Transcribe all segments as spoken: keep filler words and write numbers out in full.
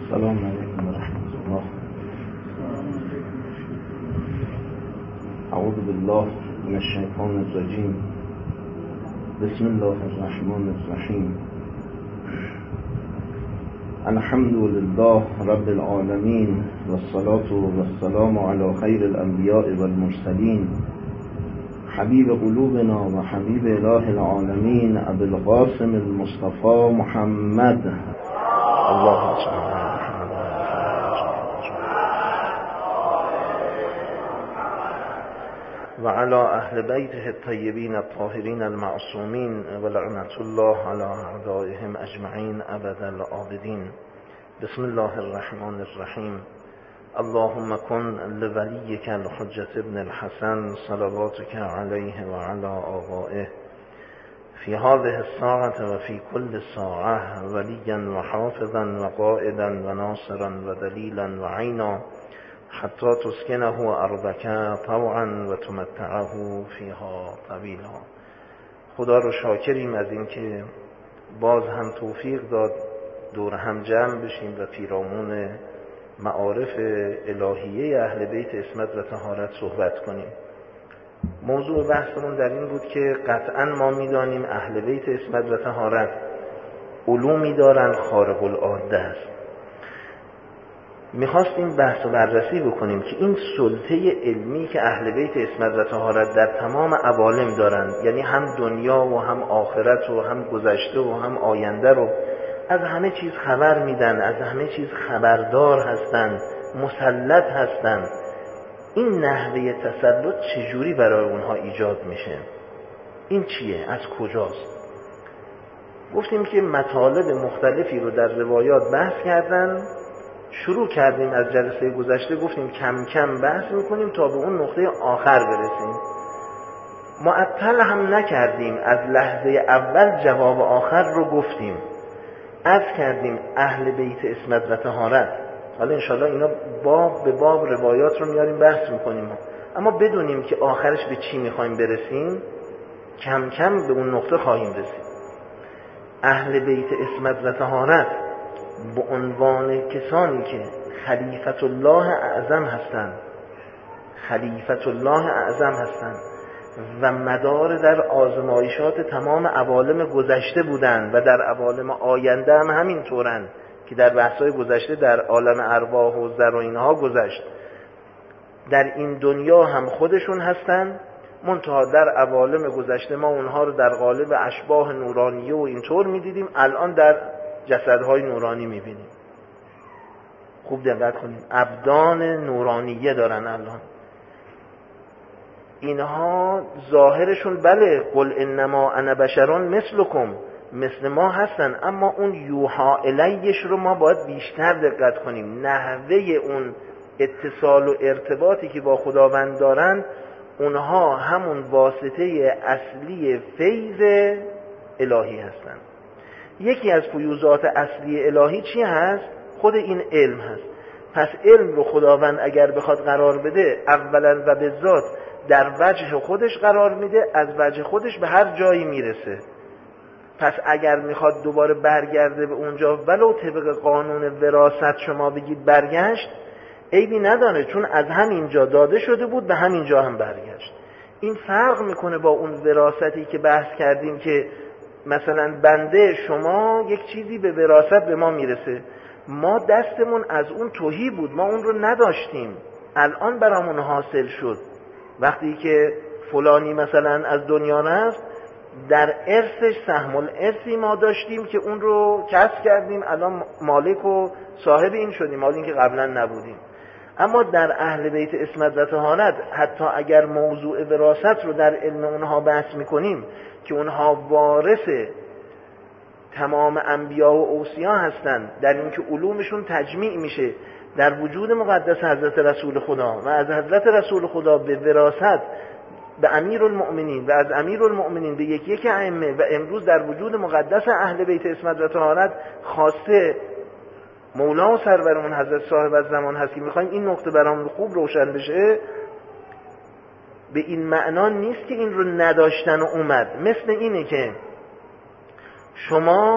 السلام علیکم و رحمت الله. اعوذ بالله من الشیطان الرجیم. بسم الله الرحمن الرحیم. الحمد لله رب العالمین والصلاة والسلام علی خیر الانبیاء والمرسلین حبیب قلوبنا و حبیب اله العالمین ابی القاسم المصطفى محمد. الله سبحانه و علی اهل بیته الطیبین الطاهرین المعصومین و لعنت الله علی اعدائهم اجمعین ابد الآبدین. بسم الله الرحمن الرحیم. اللهم کن لولیک الحجة ابن الحسن صلواتک علیه و علی آبائه فی هذه الساعة و فی کل ساعة ولیا و حافظا و قائدا و ناصرا و دلیلا و عینا حتی تسکنه ارضک طوعا و تمتعه فیها طویلا. خدا رو شاکریم از اینکه باز هم توفیق داد دور هم جمع بشیم و پیرامون معارف الهیه اهل بیت عصمت و طهارت صحبت کنیم. موضوع بحثمون در این بود که قطعا ما میدانیم اهل بیت عصمت و طهارت علومی دارن خارق العاده است. میخواستیم بحث و بررسی بکنیم که این سلطه علمی که اهل بیت عصمت و طهارت در تمام عوالم دارن، یعنی هم دنیا و هم آخرت و هم گذشته و هم آینده رو از همه چیز خبر میدن، از همه چیز خبردار هستند، مسلط هستند. این نحوه تسلط چجوری برای اونها ایجاد میشه؟ این چیه؟ از کجاست؟ گفتیم که مطالب مختلفی رو در روایات بحث کردن. شروع کردیم از جلسه گذشته، گفتیم کم کم بحث میکنیم تا به اون نقطه آخر برسیم. معطل هم نکردیم، از لحظه اول جواب آخر رو گفتیم. عرض کردیم اهل بیت عصمت و طهارت، حالا انشاءالله اینا باب به باب روایات رو میاریم بحث میکنیم، اما بدونیم که آخرش به چی میخوایم برسیم. کم کم به اون نقطه خواهیم رسید. اهل بیت عصمت و طهارت به عنوان کسانی که خلیفت الله اعظم هستند، خلیفت الله اعظم هستند و مدار در آزمایشات تمام عوالم گذشته بودند و در عوالم آینده هم همین طورن که در بحث‌های گذشته در عالم ارواح و ذر و اینها گذشت. در این دنیا هم خودشون هستند، منتها در عوالم گذشته ما اونها رو در قالب اشباح نورانیه و اینطور می‌دیدیم، الان در جسدهای نورانی می‌بینیم. خوب دقت کنیم، ابدان نورانیه دارن الان. اینها ظاهرشون بله قل انما انا بشرون مثلکم، مثل ما هستن، اما اون یوحا الیش رو ما باید بیشتر دقت کنیم. نحوه اون اتصال و ارتباطی که با خداوند دارن، اونها همون واسطه اصلی فیض الهی هستن. یکی از فیوزات اصلی الهی چی هست؟ خود این علم هست. پس علم رو خداوند اگر بخواد قرار بده، اولا و به ذات در وجه خودش قرار میده، از وجه خودش به هر جایی میرسه. پس اگر میخواد دوباره برگرده به اونجا، ولو طبق قانون وراثت شما بگید برگشت، عیبی نداره، چون از همین جا داده شده بود به همین جا هم برگشت. این فرق میکنه با اون وراثتی که بحث کردیم که مثلا بنده شما یک چیزی به وراثت به ما میرسه، ما دستمون از اون تهی بود، ما اون رو نداشتیم، الان برامون حاصل شد. وقتی که فلانی مثلا از دنیا رفت، در ارثش سهم الارثی ما داشتیم که اون رو کسب کردیم، الان مالک و صاحب این شدیم، حال این که قبلا نبودیم. اما در اهل بیت عصمت و طهارت حتی اگر موضوع وراثت رو در علم اونها بحث میکنیم که اونها وارث تمام انبیا و اوصیا هستند، در اینکه علومشون تجمیع میشه در وجود مقدس حضرت رسول خدا و از حضرت رسول خدا به وراثت به امیر المؤمنین و از امیر المؤمنین به یک یک ائمه و امروز در وجود مقدس اهل بیت عصمت و طهارت خاصه مولا و سرورمون حضرت صاحب الزمان هست که میخوایم این نقطه برامون خوب روشن بشه. به این معنا نیست که این رو نداشتن و اومد. مثل اینه که شما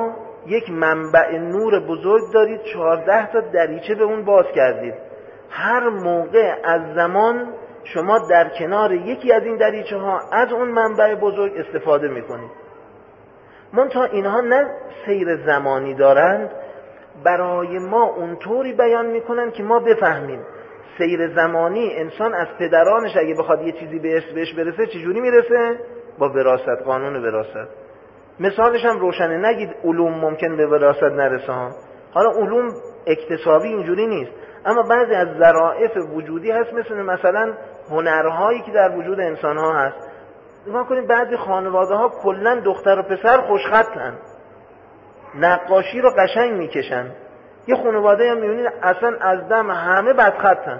یک منبع نور بزرگ دارید، چهارده تا دریچه به اون باز کردید. هر موقع از زمان شما در کنار یکی از این دریچه ها از اون منبع بزرگ استفاده میکنید. منتها اینها نه سیر زمانی دارند، برای ما اونطوری بیان میکنن که ما بفهمیم. سیر زمانی انسان از پدرانش اگه بخواد یه چیزی بهش برسه چجوری میرسه؟ با وراثت، قانون وراثت. مثالش هم روشنه، نگید علوم ممکن به وراثت نرسه ها. حالا علوم اکتسابی اینجوری نیست، اما بعضی از ظرافت وجودی هست، مثل مثلا هنرهایی که در وجود انسان ها هست. نگاه کنید بعضی خانواده ها کلا دختر و پسر خوشخطن، نقاشی رو قشنگ میکشن. یه خانواده هم میبینید اصلا از دم همه بدخطن،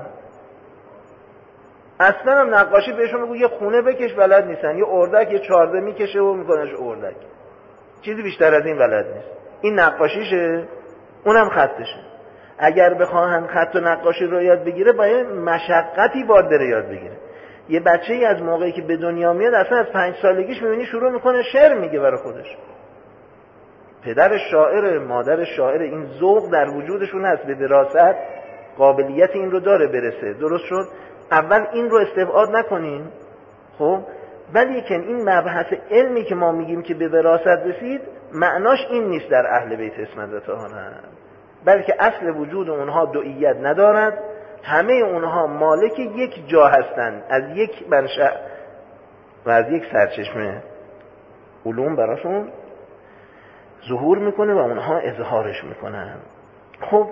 اصلا هم نقاشی بهشون بگو یه خونه بکش بلد نیستن، یه اردک یه چارده میکشه و میکنش اردک، چیزی بیشتر از این بلد نیست. این نقاشیشه، اونم خطشه. اگر بخواهن خط و نقاشی رو یاد بگیره باید مشقتی باید بره یاد بگیره. یه بچه‌ای از موقعی که به دنیا میاد اصلا از پنج سالگیش میبینی شروع میکنه شعر میگه برای خودش. پدر شاعر، مادر شاعر، این ذوق در وجودشون هست، به وراثت قابلیت این رو داره برسه. درست شد؟ اول این رو استبعاد نکنین. خب ولی که این مبحث علمی که ما میگیم که به وراثت رسید، معناش این نیست در اهل بیت اسمت و طهارت، بلکه اصل وجود اونها دوئیت ندارد، همه اونها مالک یک جا هستند، از یک منشأ و از یک سرچشمه. علوم براشون ظهور میکنه و اونها اظهارش میکنن. خب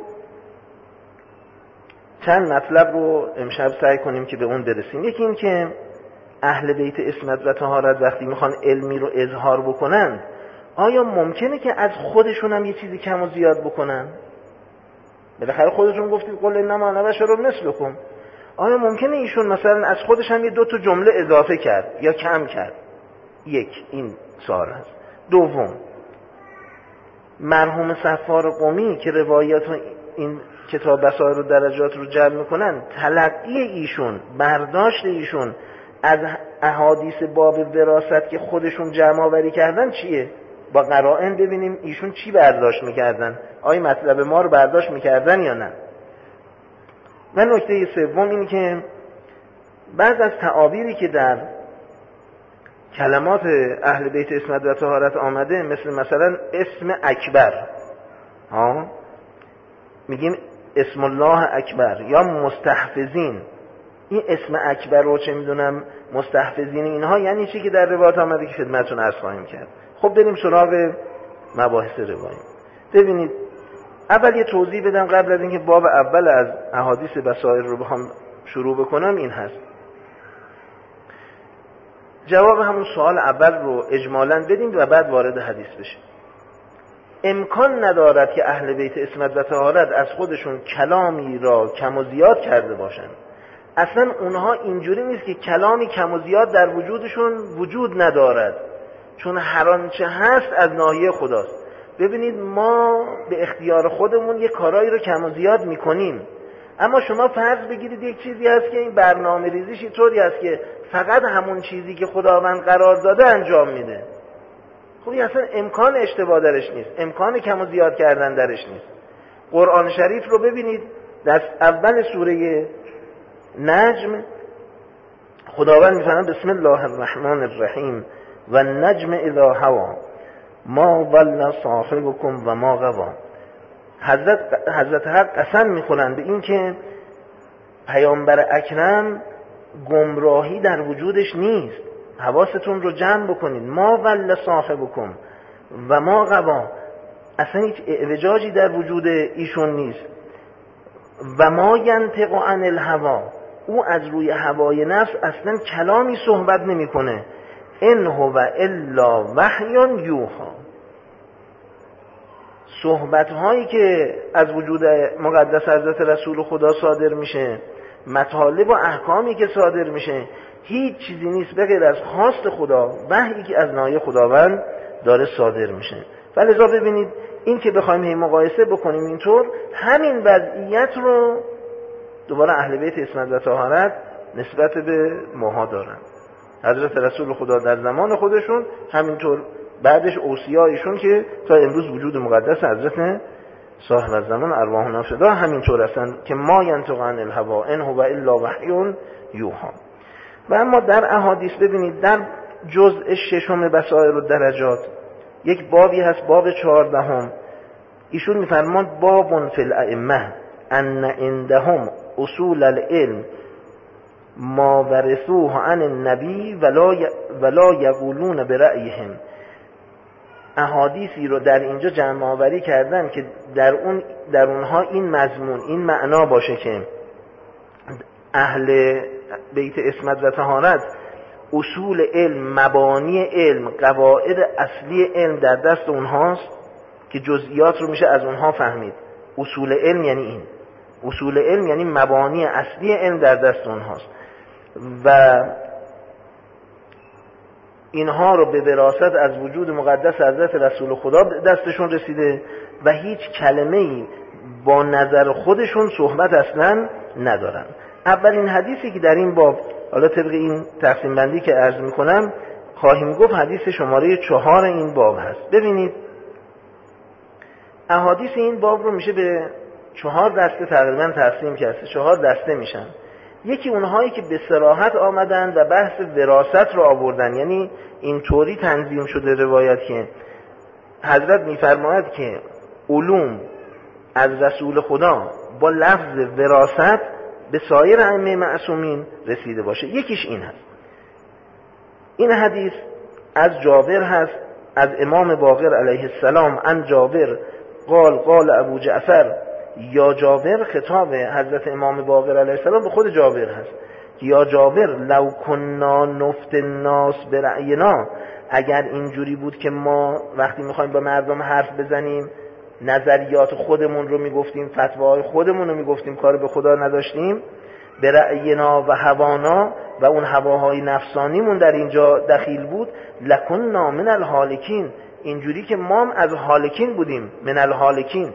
چند مطلب رو امشب سعی کنیم که به اون برسیم. یکی این که اهل بیت اسمت و طهارت وقتی میخوان علمی رو اظهار بکنن، آیا ممکنه که از خودشون هم یه چیزی کم و زیاد بکنن؟ بالاخره خودشون گفتید قل انما انا بشر مثلکم. آیا ممکنه ایشون مثلا از خودش هم یه دو تا جمله اضافه کرد یا کم کرد؟ یک، این سوال هست. دوم، مرحوم صفار قمی که روایات این کتاب بصائر و درجات رو جمع میکنن، تلقی ایشون، برداشت ایشون از احادیث باب وراثت که خودشون جمع آوری کردن چیه؟ با قرائن ببینیم ایشون چی برداشت میکردن، آیا مطلب ما رو برداشت میکردن یا نه. و نکته سوم این که بعض از تعابیری که در کلمات اهل بیت اسمت و طهارت آمده، مثل مثلا اسم اکبر، ها میگیم اسم الله اکبر، یا مستحفظین. این اسم اکبر رو چه میدونم مستحفظین اینها یعنی چی که در روایات آمده که خدمتتون عرض خواهیم کرد. خب بریم سراغ مباحث روایی. ببینید اول یه توضیح بدم قبل از اینکه باب اول از احادیث بصائر رو بخوام شروع بکنم. این هست جواب همون سوال اول رو اجمالاً بدیم و بعد وارد حدیث بشیم. امکان ندارد که اهل بیت اسمت و طهارت از خودشون کلامی را کم و زیاد کرده باشند. اصلا اونها اینجوری نیست که کلامی کم و زیاد در وجودشون وجود ندارد، چون هر آنچه هست از ناحیه خداست. ببینید ما به اختیار خودمون یه کارایی رو کم و زیاد میکنیم، اما شما فرض بگیرید یک چیزی هست که این برنامه ریزیش اینطوری است که فقط همون چیزی که خداوند قرار داده انجام میده. خب اصلا امکان اشتباه درش نیست، امکان کم و زیاد کردن درش نیست. قرآن شریف رو ببینید در اول سوره نجم خداوند میفرماید بسم الله الرحمن الرحیم و النجم اذا هوا ما ضل صاحبکم و ما غوا. حضرت حضرت حق قسم میخورند به این که پیامبر اکرم گمراهی در وجودش نیست. حواستون رو جمع بکنید. ما ضل صاحبکم و ما غوا، اصلا هیچ اعوجاجی در وجود ایشون نیست. و ما ینطق عن الهوا، او از روی هوای نفس اصلا کلامی صحبت نمیکنه. ان هو الا وحی یوحی. صحبت هایی که از وجود مقدس حضرت رسول خدا صادر میشه، مطالب و احکامی که صادر میشه، هیچ چیزی نیست بغیر از خواست خدا، وحی که از ناحیه خداوند داره صادر میشه. ولذا ببینید این که بخوایم هی مقایسه بکنیم اینطور، همین وضعیت رو دوباره اهل بیت اسمت و طهارت نسبت به ماها دارن. حضرت رسول خدا در زمان خودشون همینطور بعدش اوصیایشون که تا امروز وجود مقدس حضرت صاحب الزمان ارواحنا فدا همینطور هستن که ما ینطق عن الهوا ان هو الا وحی یوحی. و اما در احادیث ببینید در جزء ششم بصائر الدرجات یک بابی هست، باب چهاردهم، ایشون میفرماند باب فی الائمه ان عندهم اصول العلم ما ورثوه عن النبی ولا ولا یقولون برأیهم. احادیثی رو در اینجا جمع آوری کردن که در اون در اونها این مضمون این معنا باشه که اهل بیت عصمت و طهارت اصول علم، مبانی علم، قواعد اصلی علم در دست اونهاست که جزئیات رو میشه از اونها فهمید. اصول علم یعنی این، اصول علم یعنی مبانی اصلی علم در دست اونهاست و اینها رو به وراثت از وجود مقدس حضرت رسول خدا دستشون رسیده و هیچ کلمه‌ای با نظر خودشون صحبت اصلا ندارن. اولین حدیثی که در این باب، حالا طبق این تقسیم بندی که عرض میکنم خواهیم گفت، حدیث شماره چهار این باب هست. ببینید احادیث این باب رو میشه به چهار دسته تقریبا تقسیم کرد، چهار دسته میشن. یکی اونهایی که به صراحت آمدن و بحث وراثت رو آوردن، یعنی اینطوری تنظیم شده روایت که حضرت میفرماید که علوم از رسول خدا با لفظ وراثت به سایر ائمه معصومین رسیده باشه. یکیش این هست. این حدیث از جابر هست، از امام باقر علیه السلام. ان جابر قال قال ابو جعفر، یا جابر خطاب حضرت امام باقر علیه السلام به خود جابر هست، یا جابر لو کننا نفت الناس برأینا، اگر اینجوری بود که ما وقتی میخوایم با مردم حرف بزنیم نظریات خودمون رو میگفتیم، فتواهای خودمون رو میگفتیم، کار به خدا نداشتیم، برأینا و هوانا و اون هواهای نفسانیمون در اینجا دخیل بود، لکننا من الهالکین، اینجوری که ما هم از هالکین بودیم. من الهالکین،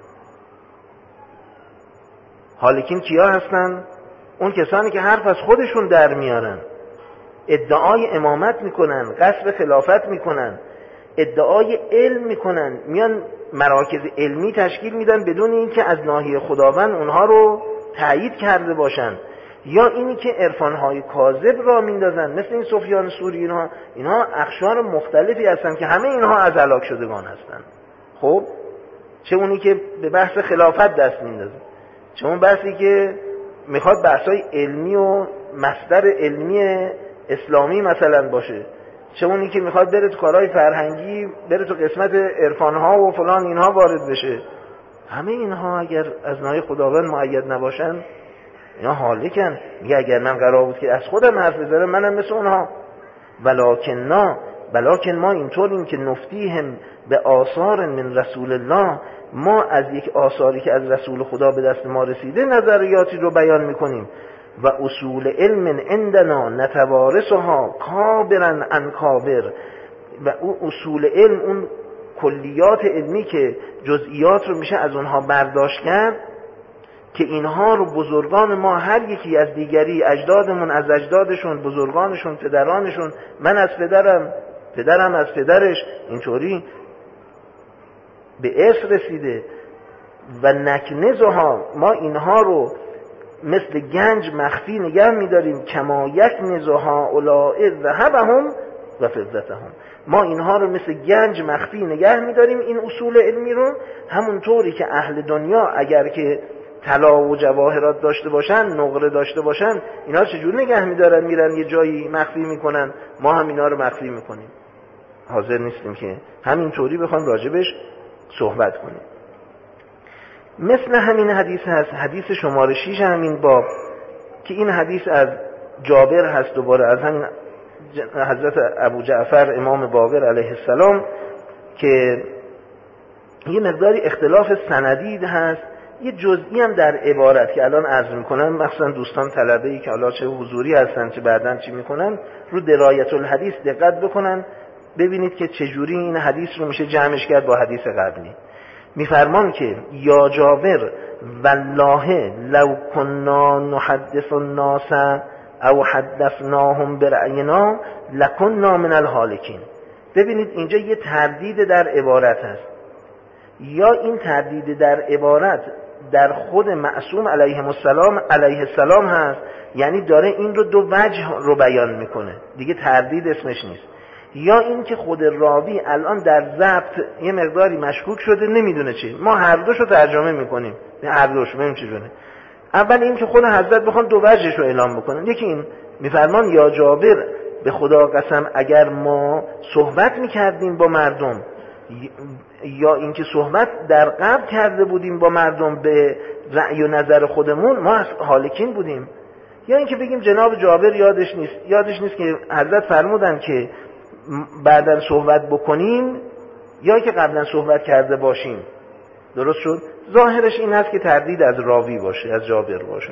هالکین کیا هستن؟ اون کسانی که حرف از خودشون در میارن، ادعای امامت میکنن، قصد خلافت میکنن، ادعای علم میکنن، میان مراکز علمی تشکیل میدن بدون اینکه از ناحیه خداوند اونها رو تایید کرده باشن، یا اینی که عرفانهای کاذب را میندازن، مثل این سفیان ثوری. اینها اینها اقشار مختلفی هستن که همه اینها از هلاک شدگان هستن. خب چه اونی که به بحث خلافت دست میندازه، چه اون بحثی که میخواد بحثای علمی و مصدر علمی اسلامی مثلا باشه، چه اونی که میخواد بره تو کارهای فرهنگی، بره تو قسمت عرفانها و فلان اینها وارد بشه. همه اینها اگر از ناحیه خداوند مؤید نباشن اینا هالکن. میگه اگر من قرار بود که از خودم حرف بزنم منم مثل اونها. ولکن بلکن ما اینطوریم که نفتیهم به آثار من رسول الله، ما از یک آثاری که از رسول خدا به دست ما رسیده نظریاتی رو بیان میکنیم. و اصول علم عندنا نتوارثها کابرا عن کابر، و اون اصول علم، اون کلیات علمی که جزئیات رو میشه از اونها برداشت کرد، که اینها رو بزرگان ما هر یکی از دیگری، اجدادمون از اجدادشون، بزرگانشون، پدرانشون، من از پدرم، پدرم از پدرش، اینطوری به ارث رسیده. و نکنزها، ما اینها رو مثل گنج مخفی نگه میداریم. کما یکنزها اولئک ذهبهم و فضتهم، ما اینها رو مثل گنج مخفی نگه میداریم. این اصول علمی رو همونطوری که اهل دنیا اگر که طلا و جواهرات داشته باشن، نقره داشته باشن، اینا چجور نگه میدارن؟ میرن یه جایی مخفی میکنن. ما هم اینا رو مخفی میکنیم، حاضر نیستیم که همینطوری بخوایم راجبش صحبت کنیم. مثل همین حدیث هست، حدیث شماره شیش همین باب، که این حدیث از جابر هست، دوباره از همین حضرت ابو جعفر امام باقر علیه السلام، که یه مقداری اختلاف سندی هست. یه جزئی هم در عبارت که الان عرض میکنم، مخصوصا دوستان طلبه‌ای که حالا چه حضوری هستن چه بعداً چی میکنن، رو درایت الحدیث دقت بکنن، ببینید که چجوری این حدیث رو میشه جمعش کرد با حدیث قبلی. میفرمان که یا جابر والله لو كنا نحدث الناس او حدثناهم برأینا لكنا من الهالکین. ببینید اینجا یه تردید در عبارت هست. یا این تردید در عبارت در خود معصوم علیه السلام علیه السلام هست، یعنی داره این رو دو وجه رو بیان میکنه، دیگه تردید اسمش نیست. یا این که خود راوی الان در ضبط یه مقداری مشکوک شده، نمیدونه چی. ما هر دوش رو ترجمه میکنیم، هر دوش ببینیم چجوره. اول این که خود حضرت بخوان دو وجهش رو اعلام بکنن. یکی این میفرمان یا جابر به خدا قسم اگر ما صحبت میکردیم با مردم، یا اینکه صحبت در قبل کرده بودیم با مردم به رأی و نظر خودمون، ما از حالکین بودیم. یا اینکه بگیم جناب جابر یادش نیست یادش نیست که حضرت فرمودن که بعداً صحبت بکنیم، یا که قبلا صحبت کرده باشیم. درست شد؟ ظاهرش این هست که تردید از راوی باشه، از جابر باشه.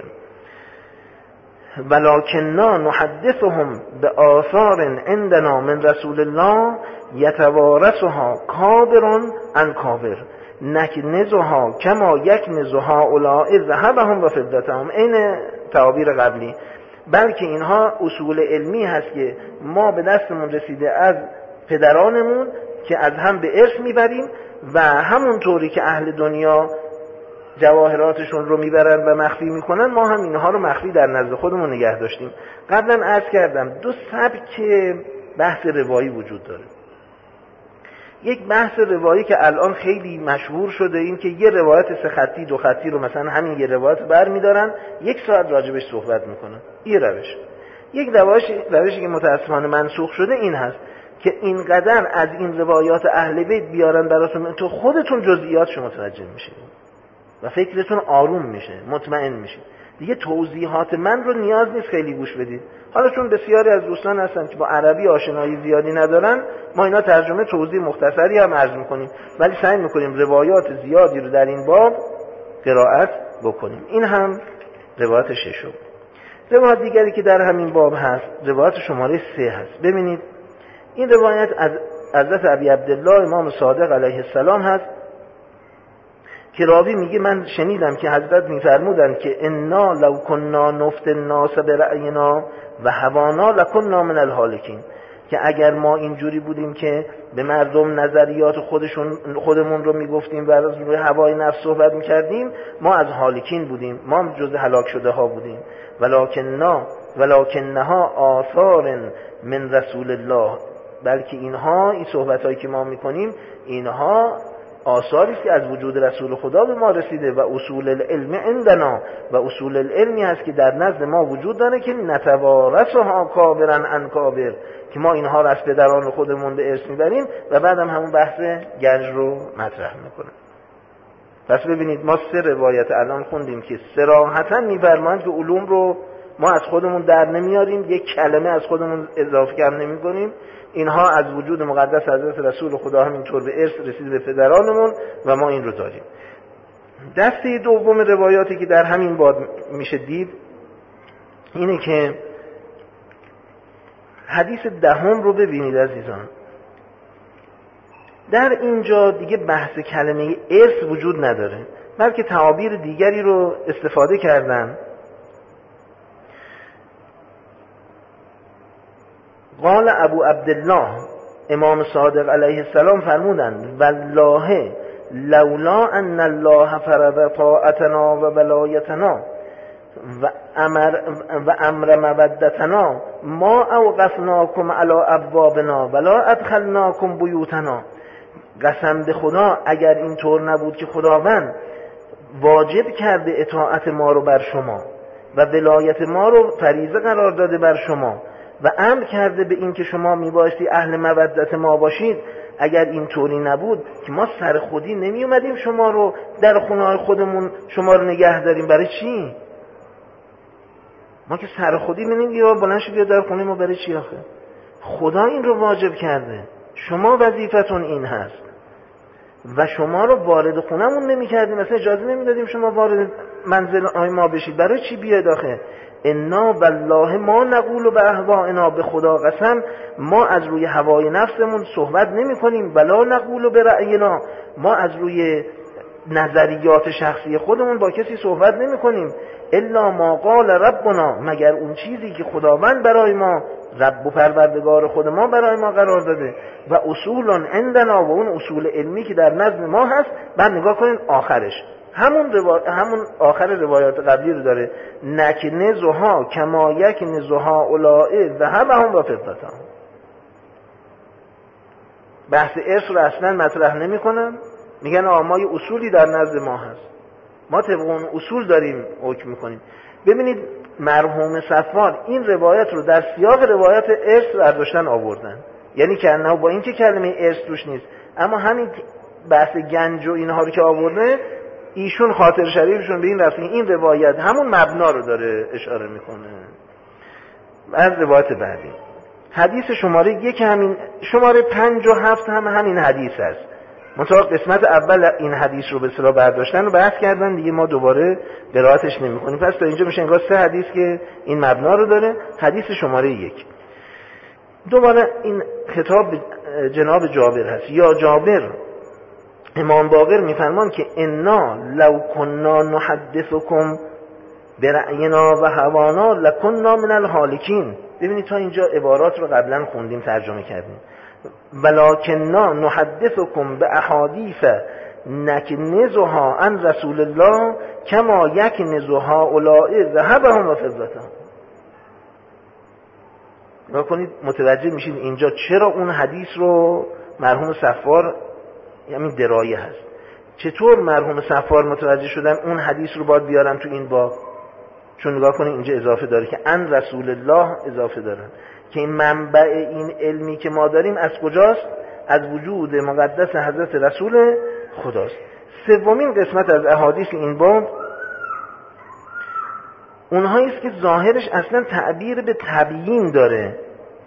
ولکننا نحدثهم بآثار عندنا من رسول الله یتوارثها کابر عن کابر نکنزها کما یکنزها اولئک ذهبهم و فضتهم. این تعابیر قبلی. بلکه اینها اصول علمی هست که ما به دستمون رسیده از پدرانمون که از هم به ارث میبریم، و همونطوری که اهل دنیا جواهراتشون رو میبرن و مخفی میکنن، ما هم اینها رو مخفی در نزد خودمون نگه داشتیم. قبلا عرض کردم دو سبک بحث روایی وجود داره. یک بحث روایی که الان خیلی مشهور شده، این که یه روایت سه خطی دو خطی رو مثلا همین یه روایت بر میدارن، یک ساعت راجبش صحبت میکنن. یه روش. یک روش روشی که متاسفانه منسوخ شده این هست که اینقدر از این روایات اهل بیت بیارن براتون، تو خودتون جزئیاتشو متوجه میشید و فکرتون آروم میشه، مطمئن میشید. دیگه توضیحات من رو نیاز نیست خیلی گوش بدید. حالا چون بسیاری از دوستان هستن که با عربی آشنایی زیادی ندارن، ما اینا ترجمه توضیح مختصری هم عرض میکنیم، ولی سعی میکنیم روایات زیادی رو در این باب قرائت بکنیم. این هم روایت ششم. روایت دیگری که در همین باب هست روایت شماره سه هست. ببینید این روایت از حضرت ابی عبدالله امام صادق علیه السلام هست که راوی میگه من شنیدم که حضرت میفرمودن که انا لو کننا نفت الناس برأینا و هوانا لکننا من الهالکین، که اگر ما اینجوری بودیم که به مردم نظریات خودشون خودمون رو میگفتیم و از روی هوای نفس صحبت میکردیم، ما از هالکین بودیم، ما جز هلاک شده ها بودیم. ولکننا ولکنها آثار من رسول الله، بلکه اینها این صحبتایی که ما میکنیم اینها آثاری است که از وجود رسول خدا به ما رسیده و اصول العلم عندنا، و اصول العلمی هست که در نزد ما وجود داره که نتوارثها کابرن عن کابر، که ما اینها را از پدران خودمون به ارث میبریم و بعدم همون بحث گنج رو مطرح میکنه. پس ببینید ما سه روایت الان خوندیم که صراحتا میفرمایند که علوم رو ما از خودمون در نمیاریم، یک کلمه از خودمون اضافه کم نمی کنیم. اینها از وجود مقدس حضرت رسول خدا همینطور به ارث رسید به پدرانمون و ما این رو داریم. دسته دوم روایاتی که در همین باب میشه دید اینه که حدیث دهم رو ببینید عزیزان. در اینجا دیگه بحث کلمه ارث وجود نداره، بلکه تعابیر دیگری رو استفاده کردن. قال ابو عبدالله امام صادق علیه السلام فرمودند والله لولا ان الله فرض طاعتنا و ولایتنا و امر و امر مودتنا ما اوقفناکم علی ابوابنا ولا ادخلناکم بیوتنا. قسم به خدا اگر اینطور نبود که خداوند واجب کرده اطاعت ما رو بر شما و ولایت ما رو فریضه قرار داده بر شما و امر کرده به این که شما میبایستی اهل مودت ما باشید، اگر اینطوری نبود که ما سر خودی نمی اومدیم شما رو در خونه خودمون شما رو نگه داریم. برای چی؟ ما که سر خودی می نمیگیم بلند شو بیا در خونه ما، برای چی آخه؟ خدا این رو واجب کرده، شما وظیفتون این هست و شما رو وارد خونمون نمی کردیم، مثلا اجازه نمی دادیم شما وارد منزل آی ما بشید. برای چی بیاید آخه؟ انا والله ما نقول به اهوائنا، به خدا قسم ما از روی هوای نفسمون صحبت نمی کنیم، ولا نقول به رأینا، ما از روی نظریات شخصی خودمون با کسی صحبت نمی کنیم. الا ما قال ربنا، مگر اون چیزی که خداوند برای ما، رب و پروردگار خود ما برای ما قرار داده، و اصول عندنا، و اون اصول علمی که در نزد ما هست. بعد نگاه کنین آخرش همون روا... همون آخر روایات قبلی رو داره، نکنزها کما یکنزها اولئک ذهبهم و فضتهم. بحث ارث رو اصلا مطرح نمی کنن، میگن آقا ما یه اصولی در نزد ما هست، ما طبق اون اصول داریم حکم میکنیم. ببینید مرحوم صفوان این روایت رو در سیاق روایت ارث برداشتن آوردن، یعنی که نه با اینکه کلمه ارث توش نیست، اما همین بحث گنج و اینها رو که آورده، ایشون خاطر شریفشون به این رفت این روایت همون مبنا رو داره اشاره میکنه. از روایت بعدی حدیث شماره یک، همین شماره پنج و هفت هم همین حدیث است. منتها قسمت اول این حدیث رو به اصطلاح برداشتن و بحث کردن، دیگه ما دوباره قرائتش نمی‌کنیم. پس تا اینجا میشه انگار سه حدیث که این مبنا رو داره. حدیث شماره یک دوباره این خطاب جناب جابر هست. یا جابر، امام باقر میفرمان که انا لو کنا نحدثکم برأینا و هوانا لکنا من الهالکین. ببینید تا اینجا عبارات رو قبلا خوندیم، ترجمه کردیم. ولکننا نحدثکم به احادیث نکنزها عن رسول الله کما یکنزها اولئک ذهبهم و فضتهم. نگاه کنید متوجه میشید اینجا چرا اون حدیث رو مرحوم صفار، یعنی درایه هست، چطور مرحوم صفار متوجه شدن اون حدیث رو باید بیارن تو این باب. چون نگاه کنید اینجا اضافه داره که ان رسول الله اضافه دارن، که این منبع این علمی که ما داریم از کجاست؟ از وجود مقدس حضرت رسول خداست. سومین قسمت از احادیث این باب اونهایی است که ظاهرش اصلا تعبیر به تبیین داره.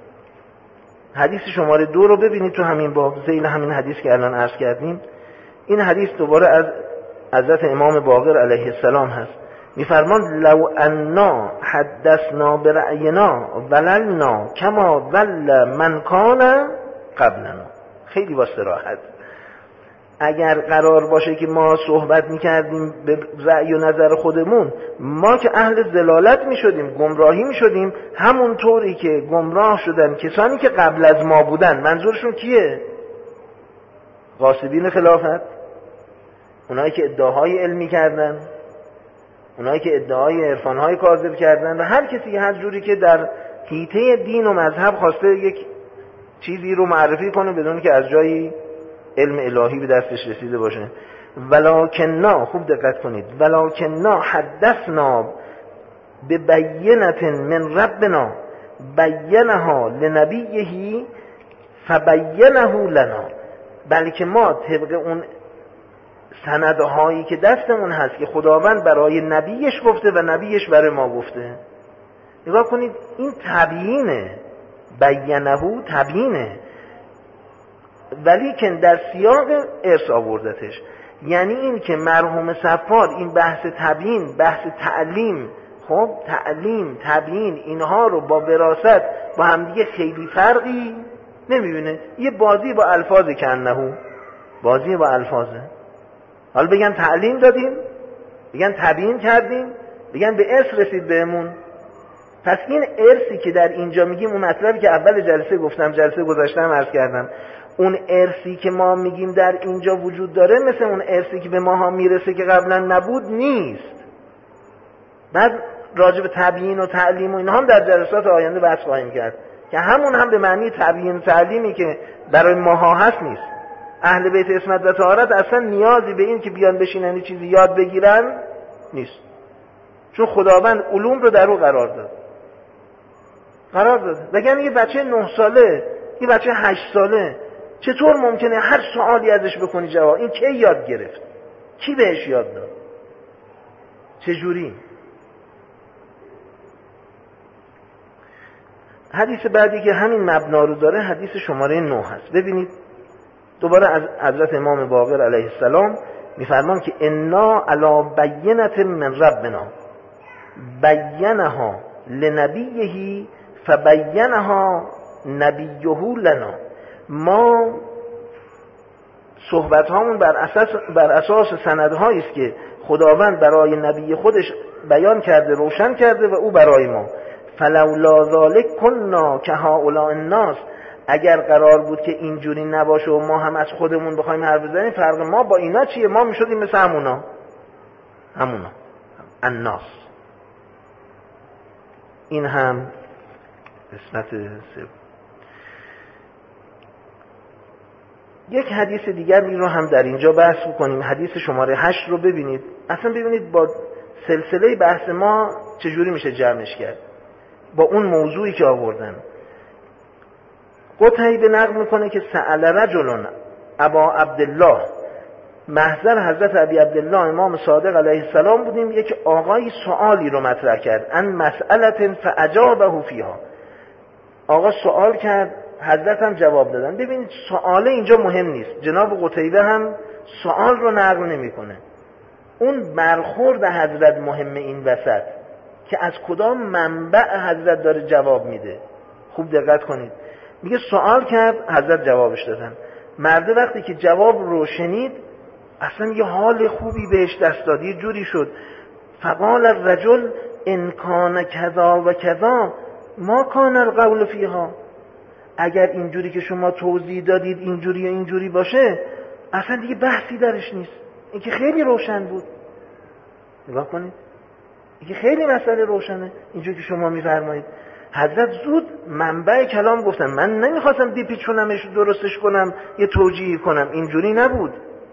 حدیث شماره دو رو ببینید تو همین باب، ذیل همین حدیث که الان عرض کردیم. این حدیث دوباره از حضرت امام باقر علیه السلام هست. میفرمان لو انا حدثنا برأینا وللنا کما ول من کان قبلنا. خیلی با صراحت، اگر قرار باشه که ما صحبت میکردیم به رأی و نظر خودمون، ما که اهل ضلالت میشدیم، گمراهی میشدیم، همون طوری که گمراه شدن کسانی که قبل از ما بودن. منظورشون کیه؟ غاصبین خلافت، اونایی که ادعاهای علمی کردن، اونایی که ادعای عرفانهای کاذب کردن، و هر کسی هر جوری که در حیطه دین و مذهب خواسته یک چیزی رو معرفی کنه بدون که از جایی علم الهی به دستش رسیده باشه. ولکننا، خوب دقت کنید، ولکننا حدثنا به بینت من ربنا بینها لنبیه فبینه لنا. بلکه ما طبق اون سندهایی که دستمون هست که خداوند برای نبیش گفته و نبیش برای ما گفته. نگاه کنید این تبیینه، بینهو تبیینه، ولی که در سیاق ارث آوردتش. یعنی این که مرحوم صفار این بحث تبیین، بحث تعلیم، خب تعلیم، تبیین، اینها رو با وراثت با همدیگه خیلی فرقی نمیبینه. یه بازی با الفاظ کنهو، بازی با الفاظه. حالا بگن تعلیم دادیم، بگن تبیین کردیم، بگن به ارث رسید بهمون. پس این ارثی که در اینجا میگیم، اون مطلبی که اول جلسه گفتم، جلسه گذاشتم عرض کردم، اون ارثی که ما میگیم در اینجا وجود داره مثل اون ارثی که به ماها میرسه که قبلا نبود نیست. بعد راجع به تبیین و تعلیم و اینها هم در جلسات آینده بحث خواهیم کرد که همون هم به معنی تبیین تعلیمی که برای ماها هست نیست. اهل بیت عصمت و طهارت اصلا نیازی به این که بیان بشینن یه چیزی یاد بگیرن نیست، چون خداوند علوم رو در او قرار داد قرار داد. بگن یه بچه نه ساله، یه بچه هشت ساله، چطور ممکنه هر سوالی ازش بکنی جواب؟ این کی یاد گرفت؟ کی بهش یاد داد؟ چجوری؟ حدیث بعدی که همین مبنا رو داره حدیث شماره نه هست. ببینید دوباره از حضرت امام باقر علیه السلام میفرمان که انا علی بینت من ربنا بینها لنبیه فبینها نبیه لنا. ما صحبت هامون بر اساس بر اساس سندهایی است که خداوند برای نبی خودش بیان کرده، روشن کرده و او برای ما. فلولا ذالک کنا کهؤلاء الناس، اگر قرار بود که اینجوری نباشه و ما هم از خودمون بخوایم حرف بزنیم، فرق ما با اینا چیه؟ ما میشدیم مثل همونا همونا الناس. این هم قسمت سوم. یک حدیث دیگری رو هم در اینجا بحث بکنیم. حدیث شماره هشت رو ببینید. اصلا ببینید با سلسله بحث ما چجوری میشه جمعش کرد با اون موضوعی که آوردن. قتیبه نقل میکنه که سأل رجل ابا عبدالله، محضر حضرت ابی عبدالله امام صادق علیه السلام بودیم، یک آقای سوالی رو مطرح کرد، ان مسئلة فاجابه فیها. آقا سوال کرد، حضرت هم جواب دادن. ببینید سوال اینجا مهم نیست، جناب قتیبه هم سوال رو نقل نمیکنه، اون برخورد حضرت مهمه این وسط که از کدام منبع حضرت داره جواب میده. خوب دقت کنید. میگه سوال کرد، حضرت جوابش دادن. مرده وقتی که جواب رو شنید اصلا یه حال خوبی بهش دست داد، یه جوری شد. فقال الرجل ان کان کذا و کذا ما کان القول فیها، اگر اینجوری که شما توضیح دادید اینجوری و اینجوری باشه اصلا دیگه بحثی درش نیست. این که خیلی روشن بود. نگاه کنید، این که خیلی مسئله روشنه اینجوری که شما میفرمایید. حضرت زود منبع کلام گفتن، من نمیخواستم دیپیچونمش درستش کنم یه توجیه کنم، اینجوری نبود.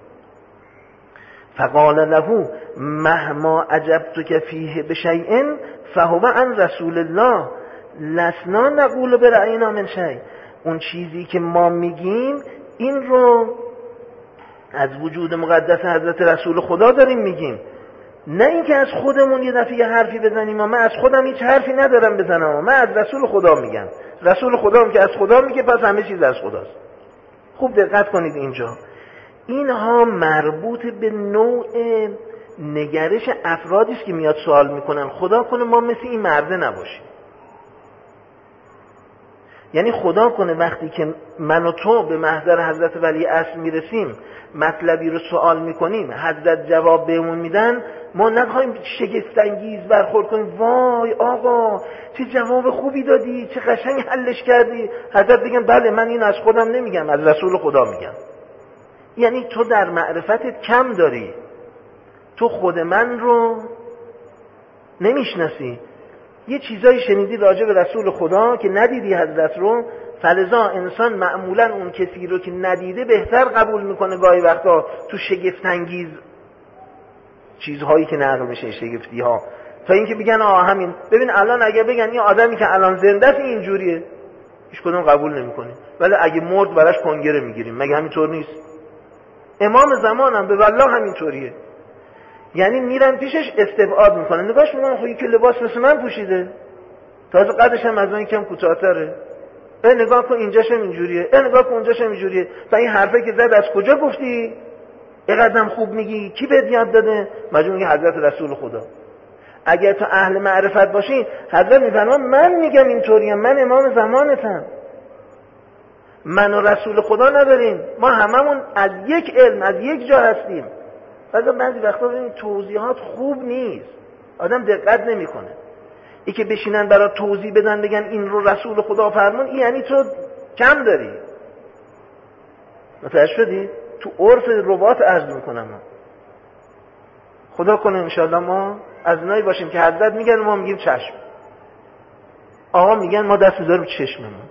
فقال له مهما عجبتک فیه بشیء فهو عن رسول الله لسنا نقول برأینا من شیء. اون چیزی که ما میگیم این رو از وجود مقدس حضرت رسول خدا داریم میگیم، نه اینکه از خودمون یه دفعه یه حرفی بزنیم. من از خودم هیچ حرفی ندارم بزنم، من از رسول خدا میگم. رسول خدا هم که از خدا میگه پس همه چیز از خداست. خوب دقت کنید اینجا. اینها مربوط به نوع نگرش افرادی است که میاد سوال میکنن. خدا کنه ما مثل این مرده نباشیم. یعنی خدا کنه وقتی که من و تو به محضر حضرت ولی اصل میرسیم، مطلبی رو سوال میکنیم، حضرت جواب بهمون میدن، ما نخواهیم شگفت‌انگیز برخورد کنیم، وای آقا چه جواب خوبی دادی، چه قشنگ حلش کردی. حضرت بگن بله من این از خودم نمیگم، از رسول خدا میگم. یعنی تو در معرفتت کم داری، تو خود من رو نمیشناسی، یه چیزایی شنیدی راجع به رسول خدا که ندیدی حضرت رو. فلذا انسان معمولا اون کسی رو که ندیده بهتر قبول میکنه گاهی وقتا تو شگفت‌انگیز چیزهایی که نقل میشه، شگفتی ها، تا اینکه بگن آه همین. ببین الان اگه بگن این آدمی که الان زنده است اینجوریه، هیچ کدوم قبول نمیکنیم، ولی اگه مرد براش کنگره میگیریم. مگه همینطور نیست؟ امام زمانم به والله همینطوریه. یعنی میرن پیشش استبعاد میکنن، نگاش میکنن خب یکی لباس مثل من پوشیده، تازه قدش هم از من یکم کوتاه‌تره، اه نگاه کن اینجاش هم اینجوریه، اه نگاه کن اونجاش هم اینجوریه. و این حرفه که زد از کجا گفتی؟ اینقدرم خوب میگی، کی بهت یاد داده؟ مجبور میگه حضرت رسول خدا. اگر تو اهل معرفت باشی حضرت میفرمان من میگم اینطوریم، من امام زمانتم، من و رسول خدا نداریم، ما هممون از یک علم از یک جا هستیم. بعضی بعضی وقتا این توضیحات خوب نیست، آدم دقت نمیکنه. ای که بشینن برای توضیح بدن بگن این رو رسول خدا فرمون، این یعنی تو کم داری. متوجه شدی؟ تو عرف روات عرض میکنم. خدا کنه انشاءالله ما از اونایی باشیم که حضرت میگن ما میگیم چشم، آقا میگن ما دست میذاریم چشممون.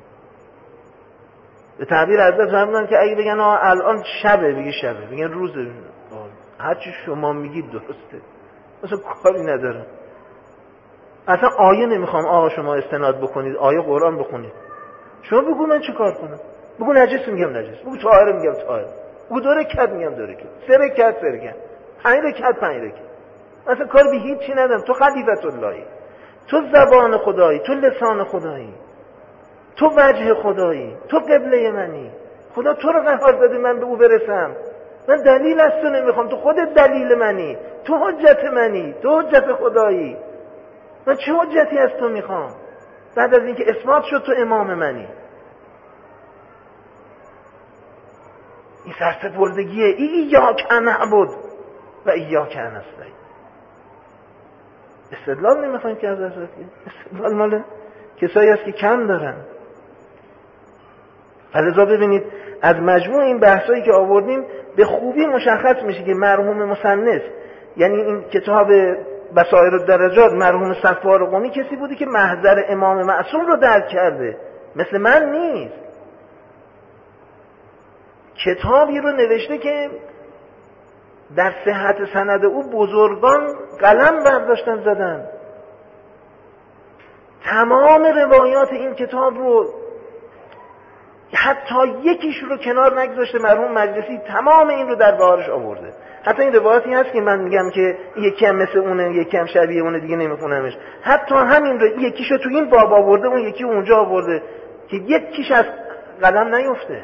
به تعبیر حضرت فرمودن که اگه بگن آقا الان شبه، بگی شبه، بگن روزه، هر چی شما میگید درسته، مثلا کاری نداره. اصلا آیه نمیخوام آقا شما استناد بکنید، آیه قرآن بخونید. شما بگو من چه کار کنم؟ بگو نجس میگم نجس، بگو طاهر میگم طاهر، بگو دو رکعت میگم دو رکعت، سه رکعت سه رکعت، پنج رکعت پنج رکعت. اصلا کار به هیچی ندارم. تو خلیفت اللهی، تو زبان خدایی، تو لسان خدایی، تو وجه خدایی، تو قبله منی. خدا تو رو قرار داده من به او برسم. من دلیل از تو نمیخوام، تو خودت دلیل منی، تو حجت منی، تو حجت خدایی. من چه حجتی از تو میخوام بعد از اینکه اثبات شد تو امام منی؟ این سرسپردگیه. ایاک نعبد و ایاک نستعین. استدلال نمیخوایم که از حضرت، استدلال مال کسایی است که کم دارن. فلذا ببینید از مجموع این بحثایی که آوردیم به خوبی مشخص میشه که مرحوم مصنف، یعنی این کتاب بصائر الدرجات، مرحوم صفوار قمی کسی بودی که محضر امام معصوم رو درک کرده، مثل من نیست. کتابی رو نوشته که در صحت سند او بزرگان قلم برداشتن زدن. تمام روایات این کتاب رو حتی یکیش رو کنار نگذاشته مرحوم مجلسی، تمام این رو در بهارش آورده. حتی این روایاتی هست که من میگم که یکی هم مثل اونه، یکی هم شبیه اونه، دیگه نمیخونمش. حتی همین رو یکیشو تو این باب آورده، اون یکی اونجا آورده که یکیش از قلم نیفته.